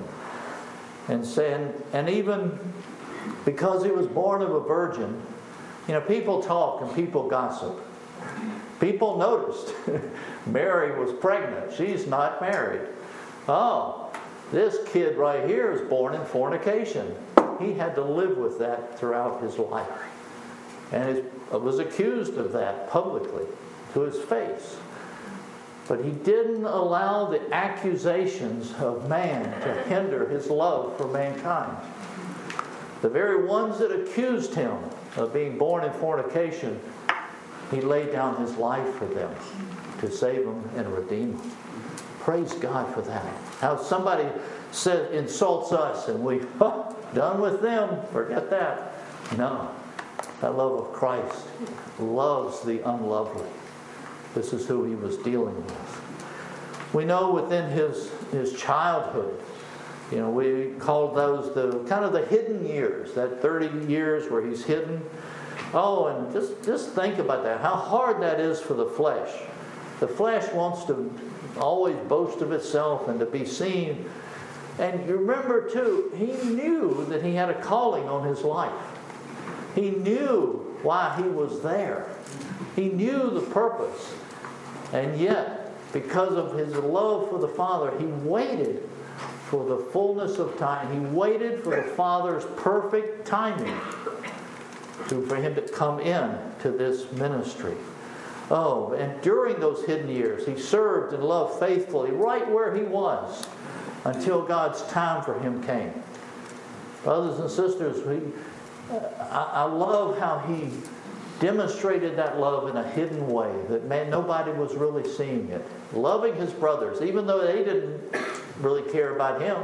Speaker 1: And saying, and even because He was born of a virgin, you know, people talk and people gossip. People noticed Mary was pregnant. She's not married. Oh, this kid right here is born in fornication. He had to live with that throughout his life. And it was accused of that publicly to his face. But he didn't allow the accusations of man to hinder his love for mankind. The very ones that accused him of being born in fornication, He laid down His life for them to save them and redeem them. Praise God for that. How somebody says, insults us and we, oh, done with them, forget that. No. That love of Christ loves the unlovely. This is who He was dealing with. We know within his, his childhood, you know, we call those the kind of the hidden years, that thirty years where He's hidden. Oh, and just, just think about that, how hard that is for the flesh. The flesh wants to always boast of itself and to be seen. And you remember too, He knew that He had a calling on His life. He knew why He was there. He knew the purpose. And yet, because of His love for the Father, He waited for the fullness of time. He waited for the Father's perfect timing to, for Him to come in to this ministry Oh, and during those hidden years, he served and loved faithfully right where he was until God's time for him came. Brothers and sisters, we, I, I love how he demonstrated that love in a hidden way, that man, nobody was really seeing it. Loving his brothers, even though they didn't really care about him.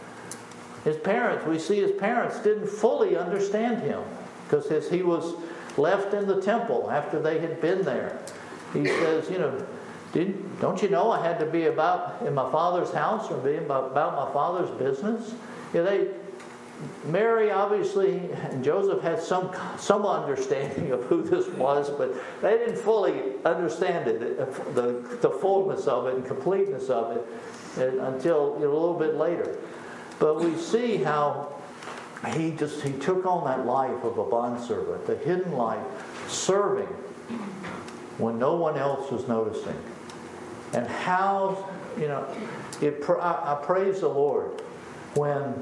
Speaker 1: His parents, we see his parents didn't fully understand him because as he was left in the temple after they had been there, he says, you know, didn't, don't you know I had to be about in my father's house or be about, about my father's business? You know, they, Mary obviously and Joseph had some some understanding of who this was, but they didn't fully understand it, the, the fullness of it and completeness of it until you know, a little bit later. But we see how he just he took on that life of a bondservant, the hidden life, serving when no one else was noticing. And how, you know, it, I, I praise the Lord when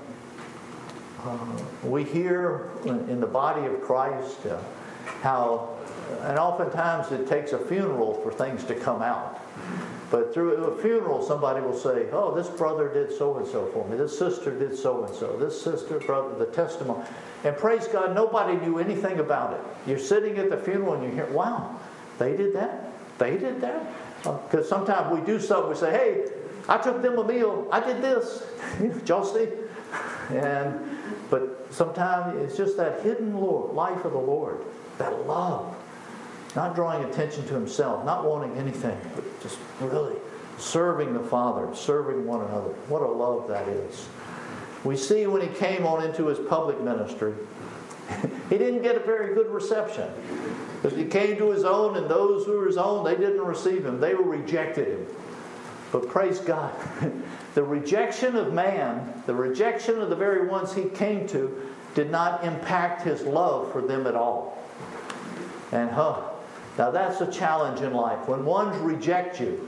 Speaker 1: uh, we hear in the body of Christ uh, how, and oftentimes it takes a funeral for things to come out. But through a funeral, somebody will say, oh, this brother did so-and-so for me. This sister did so-and-so. This sister, brother, the testimony. And praise God, nobody knew anything about it. You're sitting at the funeral and you hear, wow, they did that? They did that? Because uh, sometimes we do something, we say, hey, I took them a meal. I did this. Did y'all see? And, but sometimes it's just that hidden Lord, life of the Lord, that love. Not drawing attention to himself, not wanting anything, but just really serving the Father, serving one another. What a love that is. We see when he came on into his public ministry, he didn't get a very good reception. Because he came to his own, and those who were his own, they didn't receive him. They rejected him. But praise God, the rejection of man, the rejection of the very ones he came to, did not impact his love for them at all. And huh, now that's a challenge in life. When ones reject you,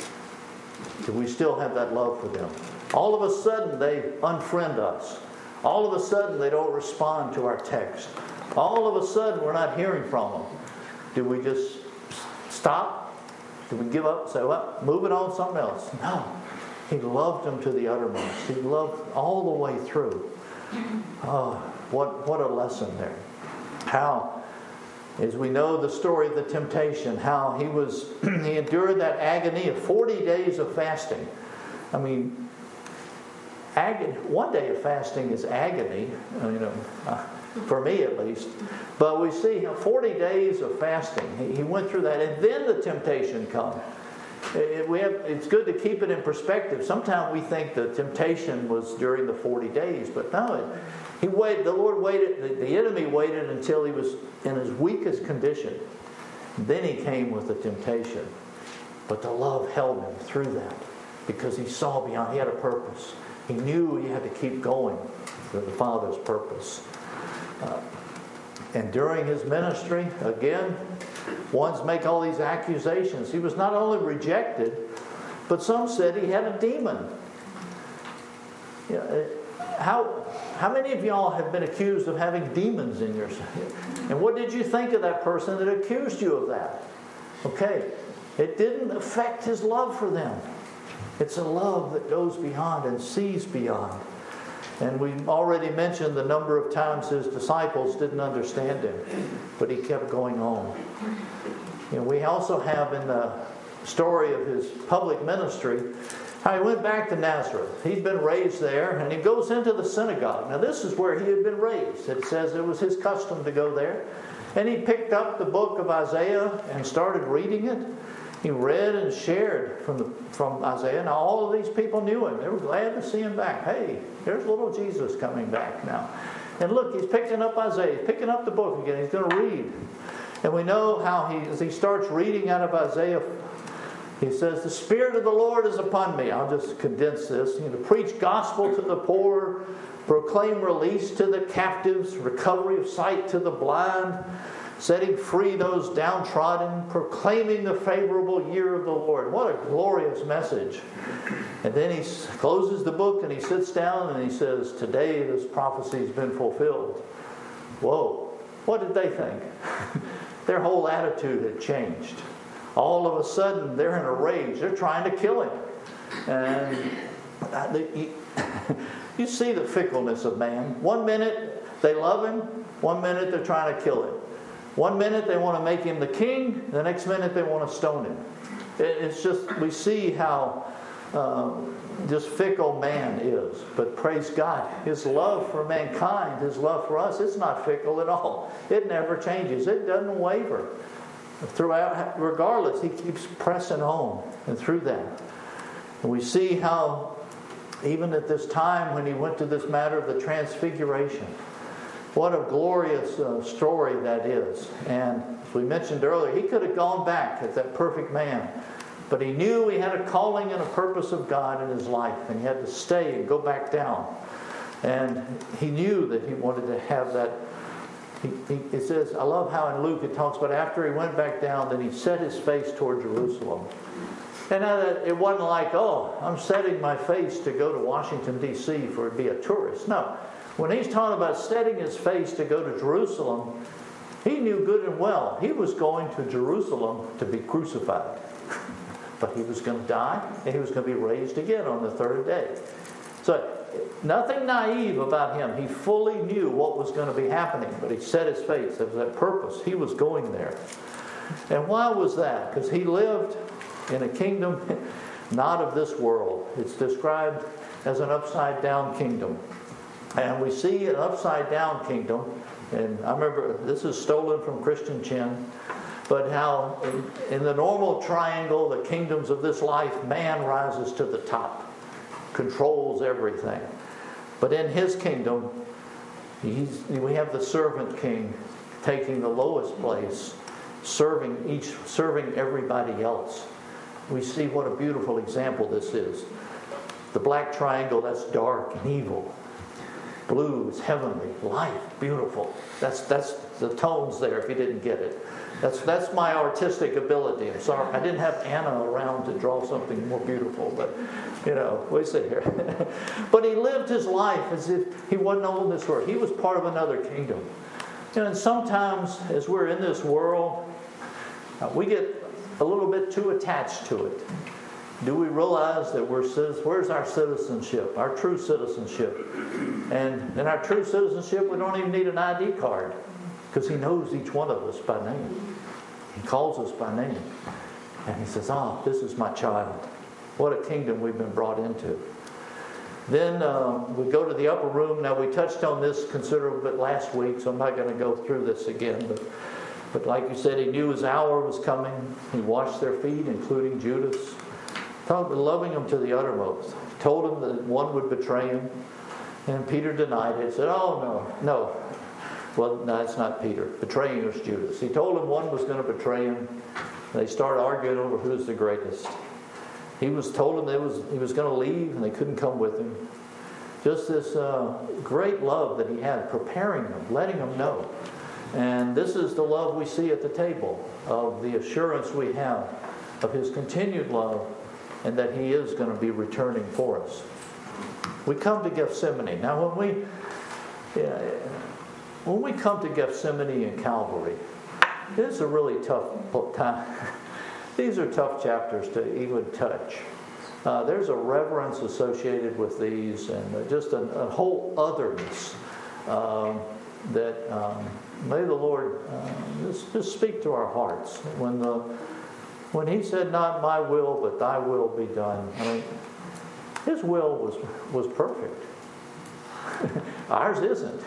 Speaker 1: do we still have that love for them? All of a sudden they unfriend us. All of a sudden they don't respond to our text. All of a sudden we're not hearing from them. Do we just stop? Do we give up and say, well, move it on something else? No. He loved them to the uttermost. He loved all the way through. Oh, what, what a lesson there. How, as we know the story of the temptation, how he was he endured that agony of forty days of fasting. I mean, agony, one day of fasting is agony, you know, uh, for me at least. But we see him forty days of fasting. He, he went through that, and then the temptation comes. It, we have, it's good to keep it in perspective. Sometimes we think the temptation was during the forty days, but no, it, he waited. The Lord waited. The, the enemy waited until he was in his weakest condition. Then he came with the temptation. But the love held him through that because he saw beyond. He had a purpose. He knew he had to keep going for the Father's purpose. Uh, and during his ministry, again, ones make all these accusations. He was not only rejected, but some said he had a demon. You know, how, how many of y'all have been accused of having demons in your... And what did you think of that person that accused you of that? Okay, it didn't affect his love for them. It's a love that goes beyond and sees beyond. And we've already mentioned the number of times his disciples didn't understand him, but he kept going on. You know, we also have in the story of his public ministry how he went back to Nazareth. He'd been raised there, and he goes into the synagogue. Now, this is where he had been raised. It says it was his custom to go there. And he picked up the book of Isaiah and started reading it. He read and shared from the, from Isaiah. Now, all of these people knew him. They were glad to see him back. Hey, there's little Jesus coming back now. And look, he's picking up Isaiah. He's picking up the book again. He's going to read. And we know how he, as he starts reading out of Isaiah, he says, the Spirit of the Lord is upon me. I'll just condense this. You know, preach gospel to the poor, proclaim release to the captives, recovery of sight to the blind, setting free those downtrodden, proclaiming the favorable year of the Lord. What a glorious message. And then he closes the book and he sits down and he says, today this prophecy has been fulfilled. Whoa, what did they think? Their whole attitude had changed. all of a sudden they're in a rage. They're trying to kill him. And you, you see the fickleness of man. One minute they love him, one minute they're trying to kill him. One minute they want to make him the king, the next minute they want to stone him. It's just, we see how uh, just fickle man is. But praise God, his love for mankind, his love for us, it's not fickle at all. It never changes. It doesn't waver. Throughout, regardless, he keeps pressing on and through that. And we see how even at this time when he went to this matter of the transfiguration, what a glorious uh, story that is. And as we mentioned earlier, he could have gone back as that perfect man. But he knew he had a calling and a purpose of God in his life. And he had to stay and go back down. And he knew that he wanted to have that. He, he, it says, I love how in Luke it talks about after he went back down, then he set his face toward Jerusalem. And it wasn't like, oh, I'm setting my face to go to Washington, D C for to be a tourist. No. When he's talking about setting his face to go to Jerusalem, he knew good and well he was going to Jerusalem to be crucified. But he was going to die, and he was going to be raised again on the third day. So nothing naive about him. He fully knew what was going to be happening, but he set his face. There was that purpose. He was going there. And why was that? Because he lived in a kingdom not of this world. It's described as an upside-down kingdom. And we see an upside-down kingdom, and I remember this is stolen from Christian Chin, but how in, in the normal triangle, the kingdoms of this life, man rises to the top, controls everything. But in his kingdom, he's, we have the servant king taking the lowest place, serving each, serving everybody else. We see what a beautiful example this is. The black triangle, that's dark and evil. Blue is heavenly, light, beautiful. That's that's the tones there if you didn't get it. That's that's my artistic ability. I'm sorry. I didn't have Anna around to draw something more beautiful, but you know, we sit here. But he lived his life as if he wasn't on this world. He was part of another kingdom. You know, and sometimes as we're in this world, uh, we get a little bit too attached to it. Do we realize that we're citizens? Where's our citizenship, our true citizenship? And in our true citizenship, we don't even need an I D card because he knows each one of us by name. He calls us by name. And he says, oh, this is my child. What a kingdom we've been brought into. Then uh, we go to the upper room. Now, we touched on this considerable bit last week, so I'm not going to go through this again. But, but like you said, he knew his hour was coming. He washed their feet, including Judas. Loving him to the uttermost. Told him that one would betray him. And Peter denied it. He said, oh, no, no. Well, no, it's not Peter. Betraying was Judas. He told him one was going to betray him. They started arguing over who's the greatest. He was told him that was, he was going to leave and they couldn't come with him. Just this uh, great love that he had, preparing them, letting them know. And this is the love we see at the table, of the assurance we have of his continued love, and that he is going to be returning for us. We come to Gethsemane. Now, when we yeah, when we come to Gethsemane and Calvary, this is a really tough time. These are tough chapters to even touch. Uh, there's a reverence associated with these, and just a, a whole otherness um, that um, may the Lord uh, just, just speak to our hearts when the. When he said, not my will, but thy will be done, I mean, his will was was perfect. Ours isn't.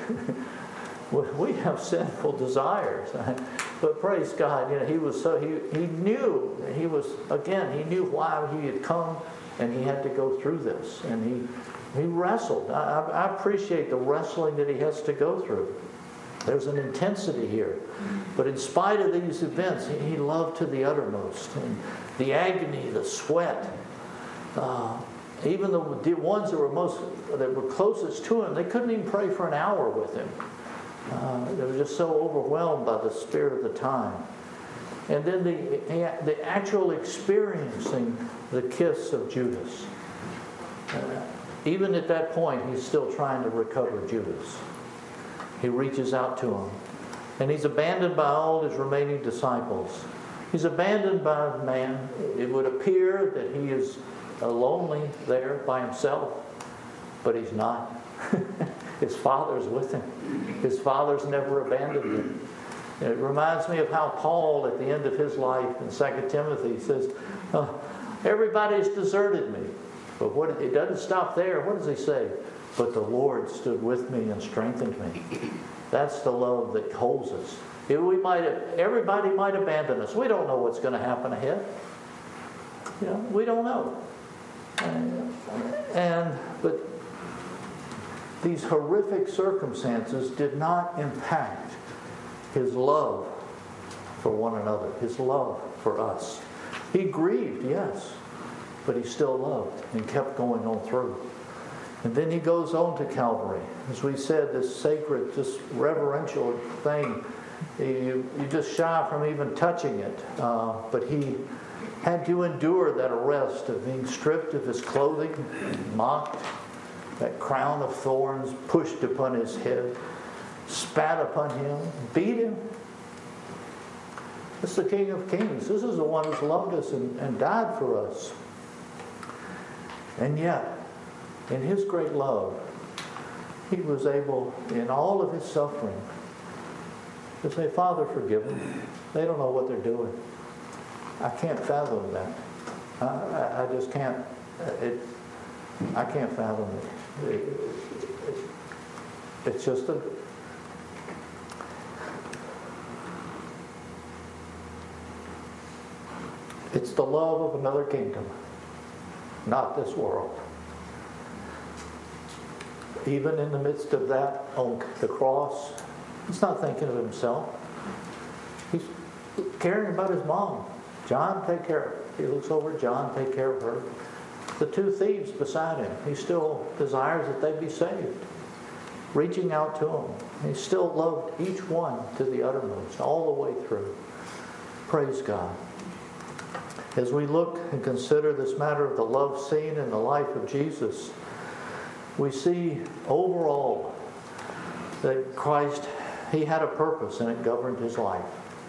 Speaker 1: We have sinful desires. But praise God, you know, he was so he he knew he was again, he knew why he had come, and he had to go through this. And he he wrestled. I, I appreciate the wrestling that he has to go through. There's an intensity here. But in spite of these events, he loved to the uttermost. And the agony, the sweat, uh, even the ones that were most that were closest to him, they couldn't even pray for an hour with him. Uh, they were just so overwhelmed by the spirit of the time. And then the, the actual experiencing the kiss of Judas. Uh, even at that point, he's still trying to recover Judas. He reaches out to him. And he's abandoned by all his remaining disciples. He's abandoned by man. It would appear that he is lonely there by himself, but he's not. His Father's with him. His Father's never abandoned him. And it reminds me of how Paul, at the end of his life in Second Timothy, says, oh, everybody's deserted me. But what it doesn't stop there. What does he say? But the Lord stood with me and strengthened me. That's the love that holds us. If we might have, everybody might abandon us. We don't know what's going to happen ahead. You know, we don't know. And, and but these horrific circumstances did not impact his love for one another, his love for us. He grieved, yes, but he still loved and kept going on through. And then he goes on to Calvary. As we said, this sacred, this reverential thing, you, you just shy from even touching it. Uh, but he had to endure that arrest of being stripped of his clothing, mocked, that crown of thorns pushed upon his head, spat upon him, beat him. This is the King of Kings. This is the one who's loved us and, and died for us. And yet, in his great love, he was able, in all of his suffering, to say, Father, forgive them. They don't know what they're doing. I can't fathom that. I, I, I just can't. It, I can't fathom it. it, it it's just a... It's the love of another kingdom, not this world. Even in the midst of that, on the cross, he's not thinking of himself. He's caring about his mom. John, take care of her. He looks over at John, take care of her. The two thieves beside him, he still desires that they be saved. Reaching out to them. He still loved each one to the uttermost, all the way through. Praise God. As we look and consider this matter of the love seen in the life of Jesus, we see overall that Christ, he had a purpose and it governed his life.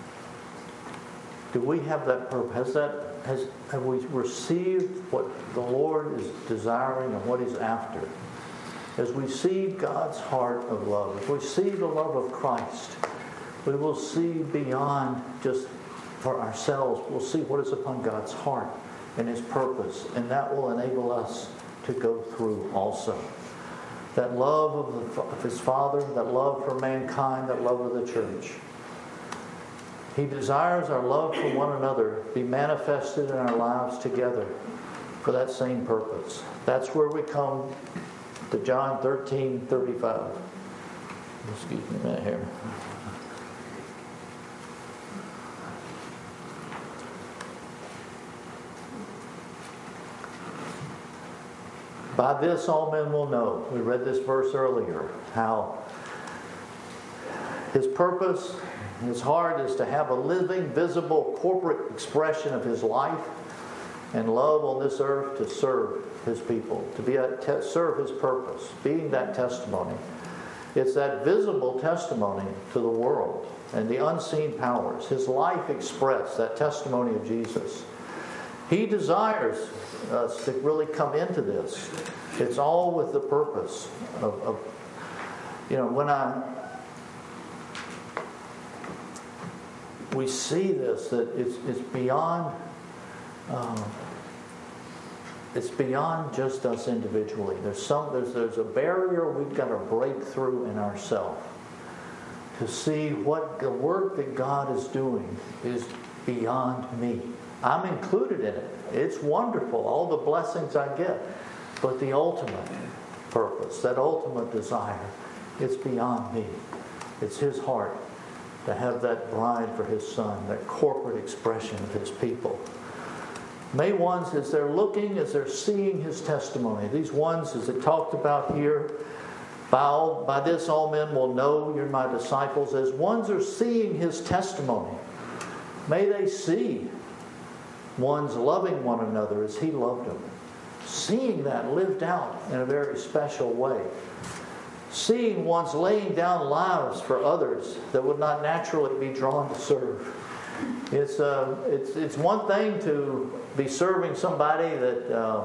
Speaker 1: Do we have that purpose? Has that, has, have we received what the Lord is desiring and what he's after? As we see God's heart of love, if we see the love of Christ, we will see beyond just for ourselves. We'll see what is upon God's heart and his purpose, and that will enable us to go through also. That love of, the, of his Father, that love for mankind, that love of the church. He desires our love for one another be manifested in our lives together for that same purpose. That's where we come to John thirteen thirty-five. Excuse me a minute here. By this all men will know. We read this verse earlier, how his purpose, his heart is to have a living, visible, corporate expression of his life and love on this earth to serve his people, to be a te- serve his purpose, being that testimony. It's that visible testimony to the world and the unseen powers. His life expressed, that testimony of Jesus. He desires us to really come into this. It's all with the purpose of, of you know, when I we see this, that it's it's beyond um, it's beyond just us individually. There's some there's there's a barrier we've got to break through in ourselves to see what the work that God is doing is beyond me. I'm included in it. It's wonderful, all the blessings I get. But the ultimate purpose, that ultimate desire, it's beyond me. It's his heart to have that bride for his son, that corporate expression of his people. May ones, as they're looking, as they're seeing his testimony, these ones, as it talked about here, by, all, by this all men will know you're my disciples. As ones are seeing his testimony, may they see one's loving one another as he loved them. Seeing that lived out in a very special way. Seeing one's laying down lives for others that would not naturally be drawn to serve. It's, uh, it's, it's one thing to be serving somebody that uh,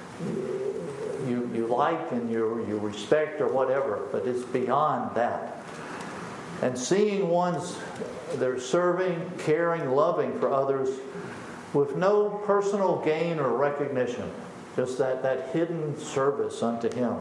Speaker 1: you, you like and you, you respect or whatever, but it's beyond that. And seeing ones they're serving, caring, loving for others with no personal gain or recognition, just that, that hidden service unto Him.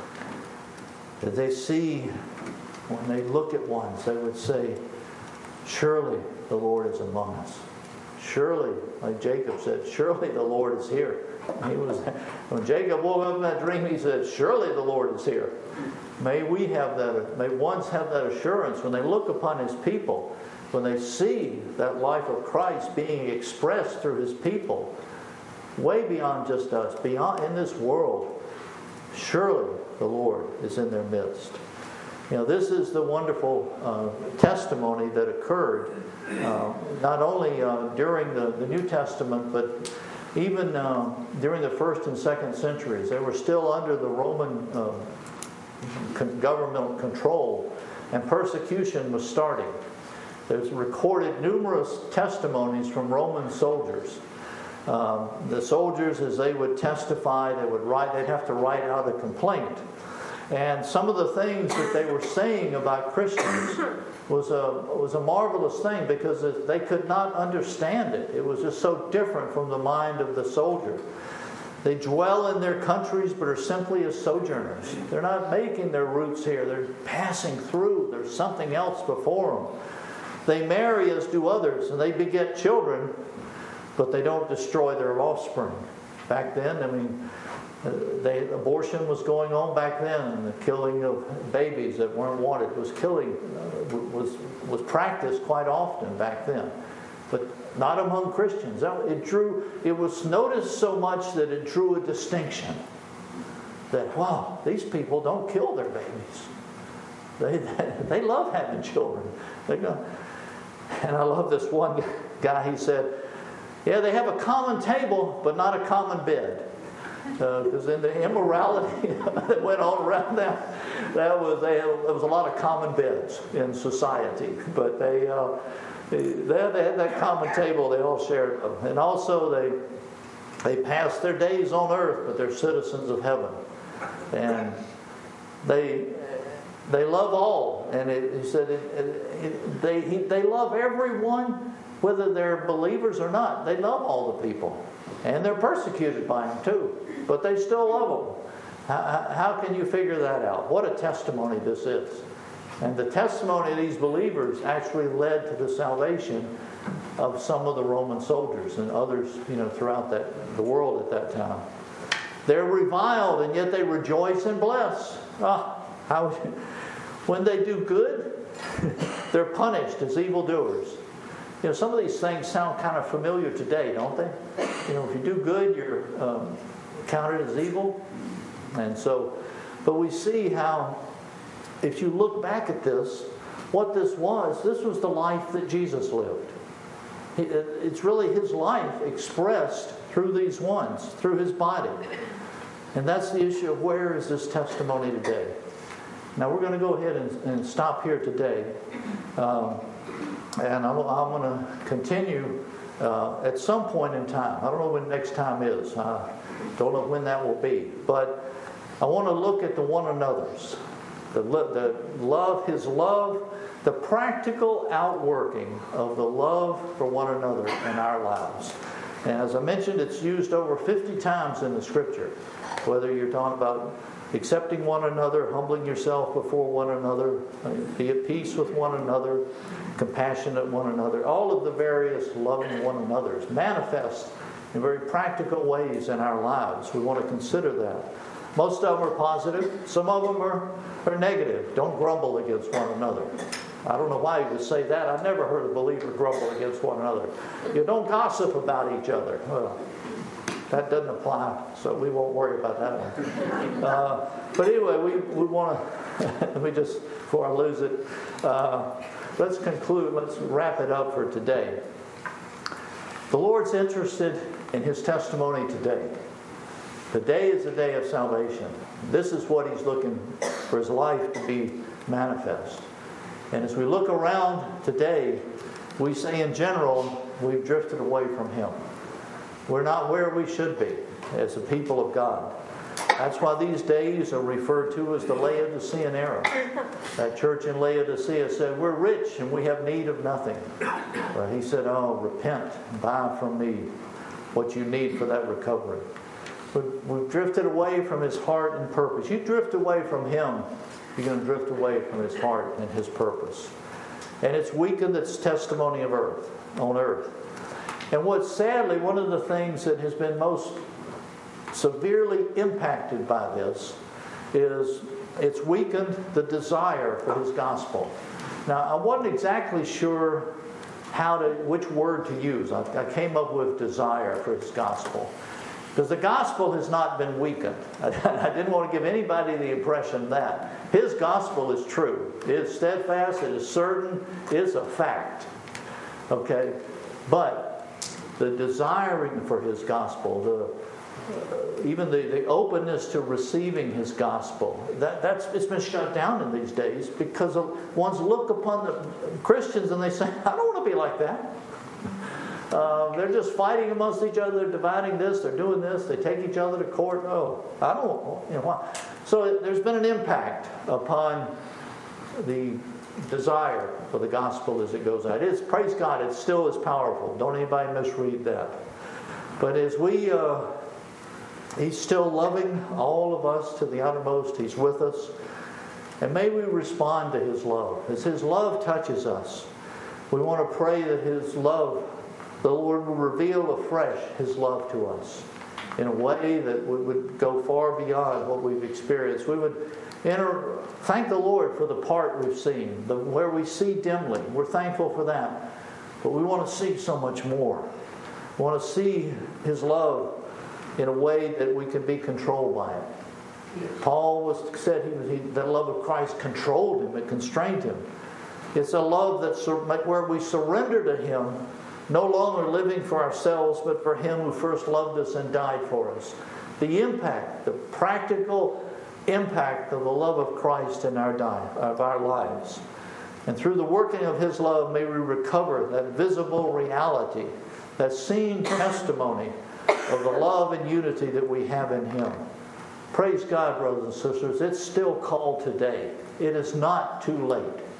Speaker 1: That they see, when they look at ones, they would say, surely the Lord is among us. Surely, like Jacob said, surely the Lord is here. He was, when Jacob woke up in that dream, he said, surely the Lord is here. May we have that, may ones have that assurance when they look upon His people, when they see that life of Christ being expressed through His people, way beyond just us, beyond in this world, surely the Lord is in their midst. You know, this is the wonderful uh, testimony that occurred uh, not only uh, during the, the New Testament, but even uh, during the first and second centuries. They were still under the Roman uh, con- governmental control, and persecution was starting. There's recorded numerous testimonies from Roman soldiers. Um, the soldiers, as they would testify, they would write. They'd have to write out a complaint. And some of the things that they were saying about Christians was a was a marvelous thing, because they could not understand it. It was just so different from the mind of the soldier. They dwell in their countries, but are simply as sojourners. They're not making their roots here. They're passing through. There's something else before them. They marry as do others, and they beget children, but they don't destroy their offspring. Back then, I mean, they, abortion was going on back then, and the killing of babies that weren't wanted was killing uh, was was practiced quite often back then, but not among Christians. It drew. It was noticed so much that it drew a distinction. That wow, these people don't kill their babies. They they love having children. They go. And I love this one guy. He said, "Yeah, they have a common table, but not a common bed." Because uh, in the immorality that went on around them, that was they had, there was a lot of common beds in society. But they uh, they, they had that common table they all shared, and also they they passed their days on earth, but they're citizens of heaven, and they they love all. And it, he said it, it, it, they he, they love everyone, whether they're believers or not. They love all the people, and they're persecuted by them too. But they still love them. How, how can you figure that out? What a testimony this is. And the testimony of these believers actually led to the salvation of some of the Roman soldiers and others, you know, throughout that the world at that time. They're reviled, and yet they rejoice and bless. Ah, how, when they do good, they're punished as evildoers. You know, some of these things sound kind of familiar today, don't they? You know, if you do good, you're um, counted as evil. And so, but we see how, if you look back at this, what this was, this was the life that Jesus lived. It's really His life expressed through these ones, through His body. And that's the issue of where is this testimony today. Now we're going to go ahead and, and stop here today. Um, and I'm, I'm going to continue uh, at some point in time. I don't know when next time is. I don't know when that will be. But I want to look at the one another's. The, the love, His love, the practical outworking of the love for one another in our lives. And as I mentioned, it's used over fifty times in the Scripture. Whether you're talking about accepting one another, humbling yourself before one another, be at peace with one another, compassionate one another. All of the various loving one another's manifest in very practical ways in our lives. We want to consider that. Most of them are positive. Some of them are, are negative. Don't grumble against one another. I don't know why you would say that. I've never heard a believer grumble against one another. You don't gossip about each other. Well, that doesn't apply, so we won't worry about that one. Uh, but anyway, we, we want to, let me just, before I lose it, uh, let's conclude, let's wrap it up for today. The Lord's interested in His testimony today. Today is the day of salvation. This is what He's looking for His life to be manifest. And as we look around today, we say in general, we've drifted away from Him. We're not where we should be as a people of God. That's why these days are referred to as the Laodicean era. That church in Laodicea said, we're rich and we have need of nothing. But he said, oh, repent, buy from me what you need for that recovery. We've drifted away from His heart and purpose. You drift away from Him, you're going to drift away from His heart and His purpose. And it's weakened its testimony of earth, on earth. And what's sadly, one of the things that has been most severely impacted by this is it's weakened the desire for His gospel. Now, I wasn't exactly sure how to, which word to use. I, I came up with desire for His gospel. Because the gospel has not been weakened. I, I didn't want to give anybody the impression that. His gospel is true. It is steadfast. It is certain. It is a fact. Okay? But the desiring for His gospel, the uh, even the, the openness to receiving His gospel, that, that's it's been shut down in these days because of, ones look upon the Christians and they say, I don't want to be like that. Uh, they're just fighting amongst each other. They're dividing this. They're doing this. They take each other to court. Oh, I don't, you know why. So there's been an impact upon the desire for the gospel as it goes out. It is, praise God, it still is powerful. Don't anybody misread that. But as we, uh, He's still loving all of us to the uttermost. He's with us. And may we respond to His love. As His love touches us, we want to pray that His love, the Lord will reveal afresh His love to us in a way that would go far beyond what we've experienced. We would enter, thank the Lord for the part we've seen, the, where we see dimly. We're thankful for that. But we want to see so much more. We want to see His love in a way that we can be controlled by it. Yes. Paul was said he was he, the love of Christ controlled him, it constrained him. It's a love that's where we surrender to Him, no longer living for ourselves, but for Him who first loved us and died for us. The impact, the practical impact of the love of Christ in our die, of our lives. And through the working of His love, may we recover that visible reality, that seen testimony of the love and unity that we have in Him. Praise God, brothers and sisters. It's still called today. It is not too late.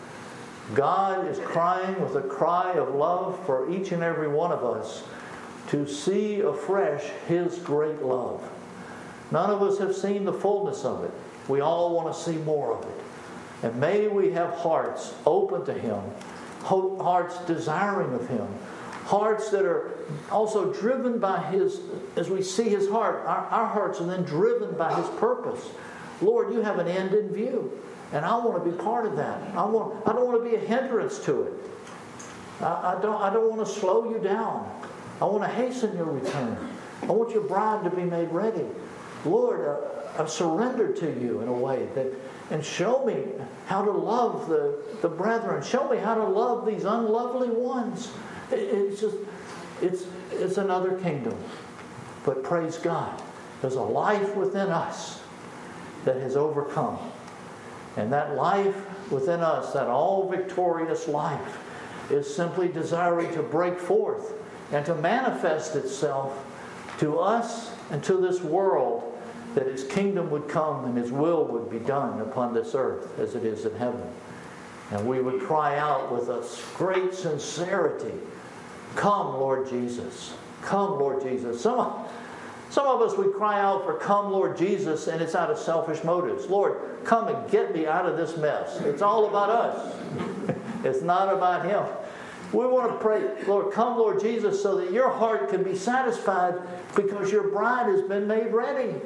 Speaker 1: God is crying with a cry of love for each and every one of us to see afresh His great love. None of us have seen the fullness of it. We all want to see more of it. And may we have hearts open to Him, hearts desiring of Him, hearts that are also driven by His, as we see His heart, our, our hearts are then driven by His purpose. Lord, You have an end in view, and I want to be part of that. I want, I don't want to be a hindrance to it. I, I don't, I don't want to slow You down. I want to hasten Your return. I want Your bride to be made ready. Lord, uh, I've surrendered to You in a way that, and show me how to love the, the brethren. Show me how to love these unlovely ones. It, it's just, it's, it's another kingdom. But praise God, there's a life within us that has overcome. And that life within us, that all victorious life, is simply desiring to break forth and to manifest itself to us and to this world, that His kingdom would come and His will would be done upon this earth as it is in heaven. And we would cry out with a great sincerity, come, Lord Jesus. Come, Lord Jesus. Some of, some of us, we cry out for come, Lord Jesus, and it's out of selfish motives. Lord, come and get me out of this mess. It's all about us. It's not about Him. We want to pray, Lord, come, Lord Jesus, so that Your heart can be satisfied because Your bride has been made ready.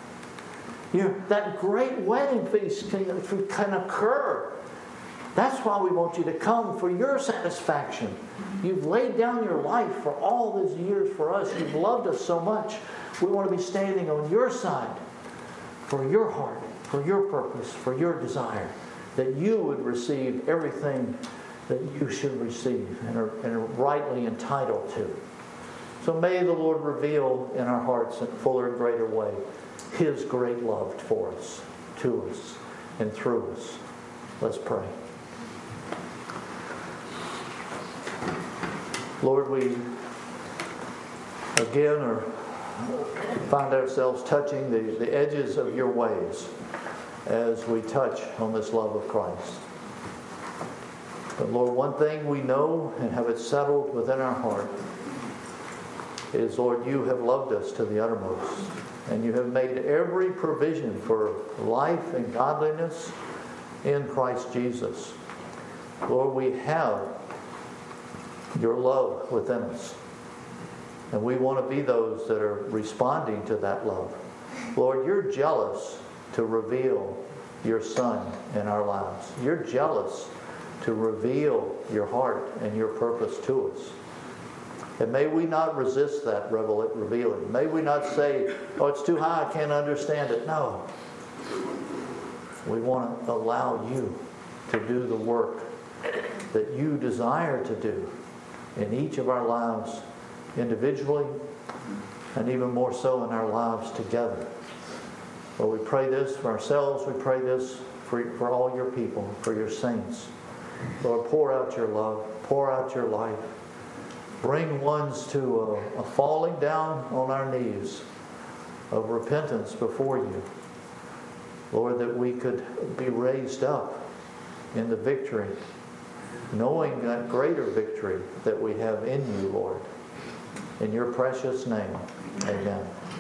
Speaker 1: Your, that great wedding feast can, can occur. That's why we want You to come, for Your satisfaction. You've laid down Your life for all these years for us. You've loved us so much. We want to be standing on Your side for Your heart, for Your purpose, for Your desire, that You would receive everything that You should receive and are, and are rightly entitled to. So may the Lord reveal in our hearts in a fuller and greater way His great love for us, to us, and through us. Let's pray. Lord, we again are, find ourselves touching the, the edges of your ways as we touch on this love of Christ. But Lord, one thing we know and have it settled within our heart is, Lord, you have loved us to the uttermost. And you have made every provision for life and godliness in Christ Jesus. Lord, we have your love within us. And we want to be those that are responding to that love. Lord, you're jealous to reveal your Son in our lives. You're jealous to reveal your heart and your purpose to us. And may we not resist that revealing. May we not say, oh, it's too high, I can't understand it. No. We want to allow you to do the work that you desire to do in each of our lives individually, and even more so in our lives together. Lord, we pray this for ourselves. We pray this for, for all your people, for your saints. Lord, pour out your love. Pour out your life. Bring ones to a, a falling down on our knees of repentance before you. Lord, that we could be raised up in the victory, knowing that greater victory that we have in you, Lord. In your precious name, amen.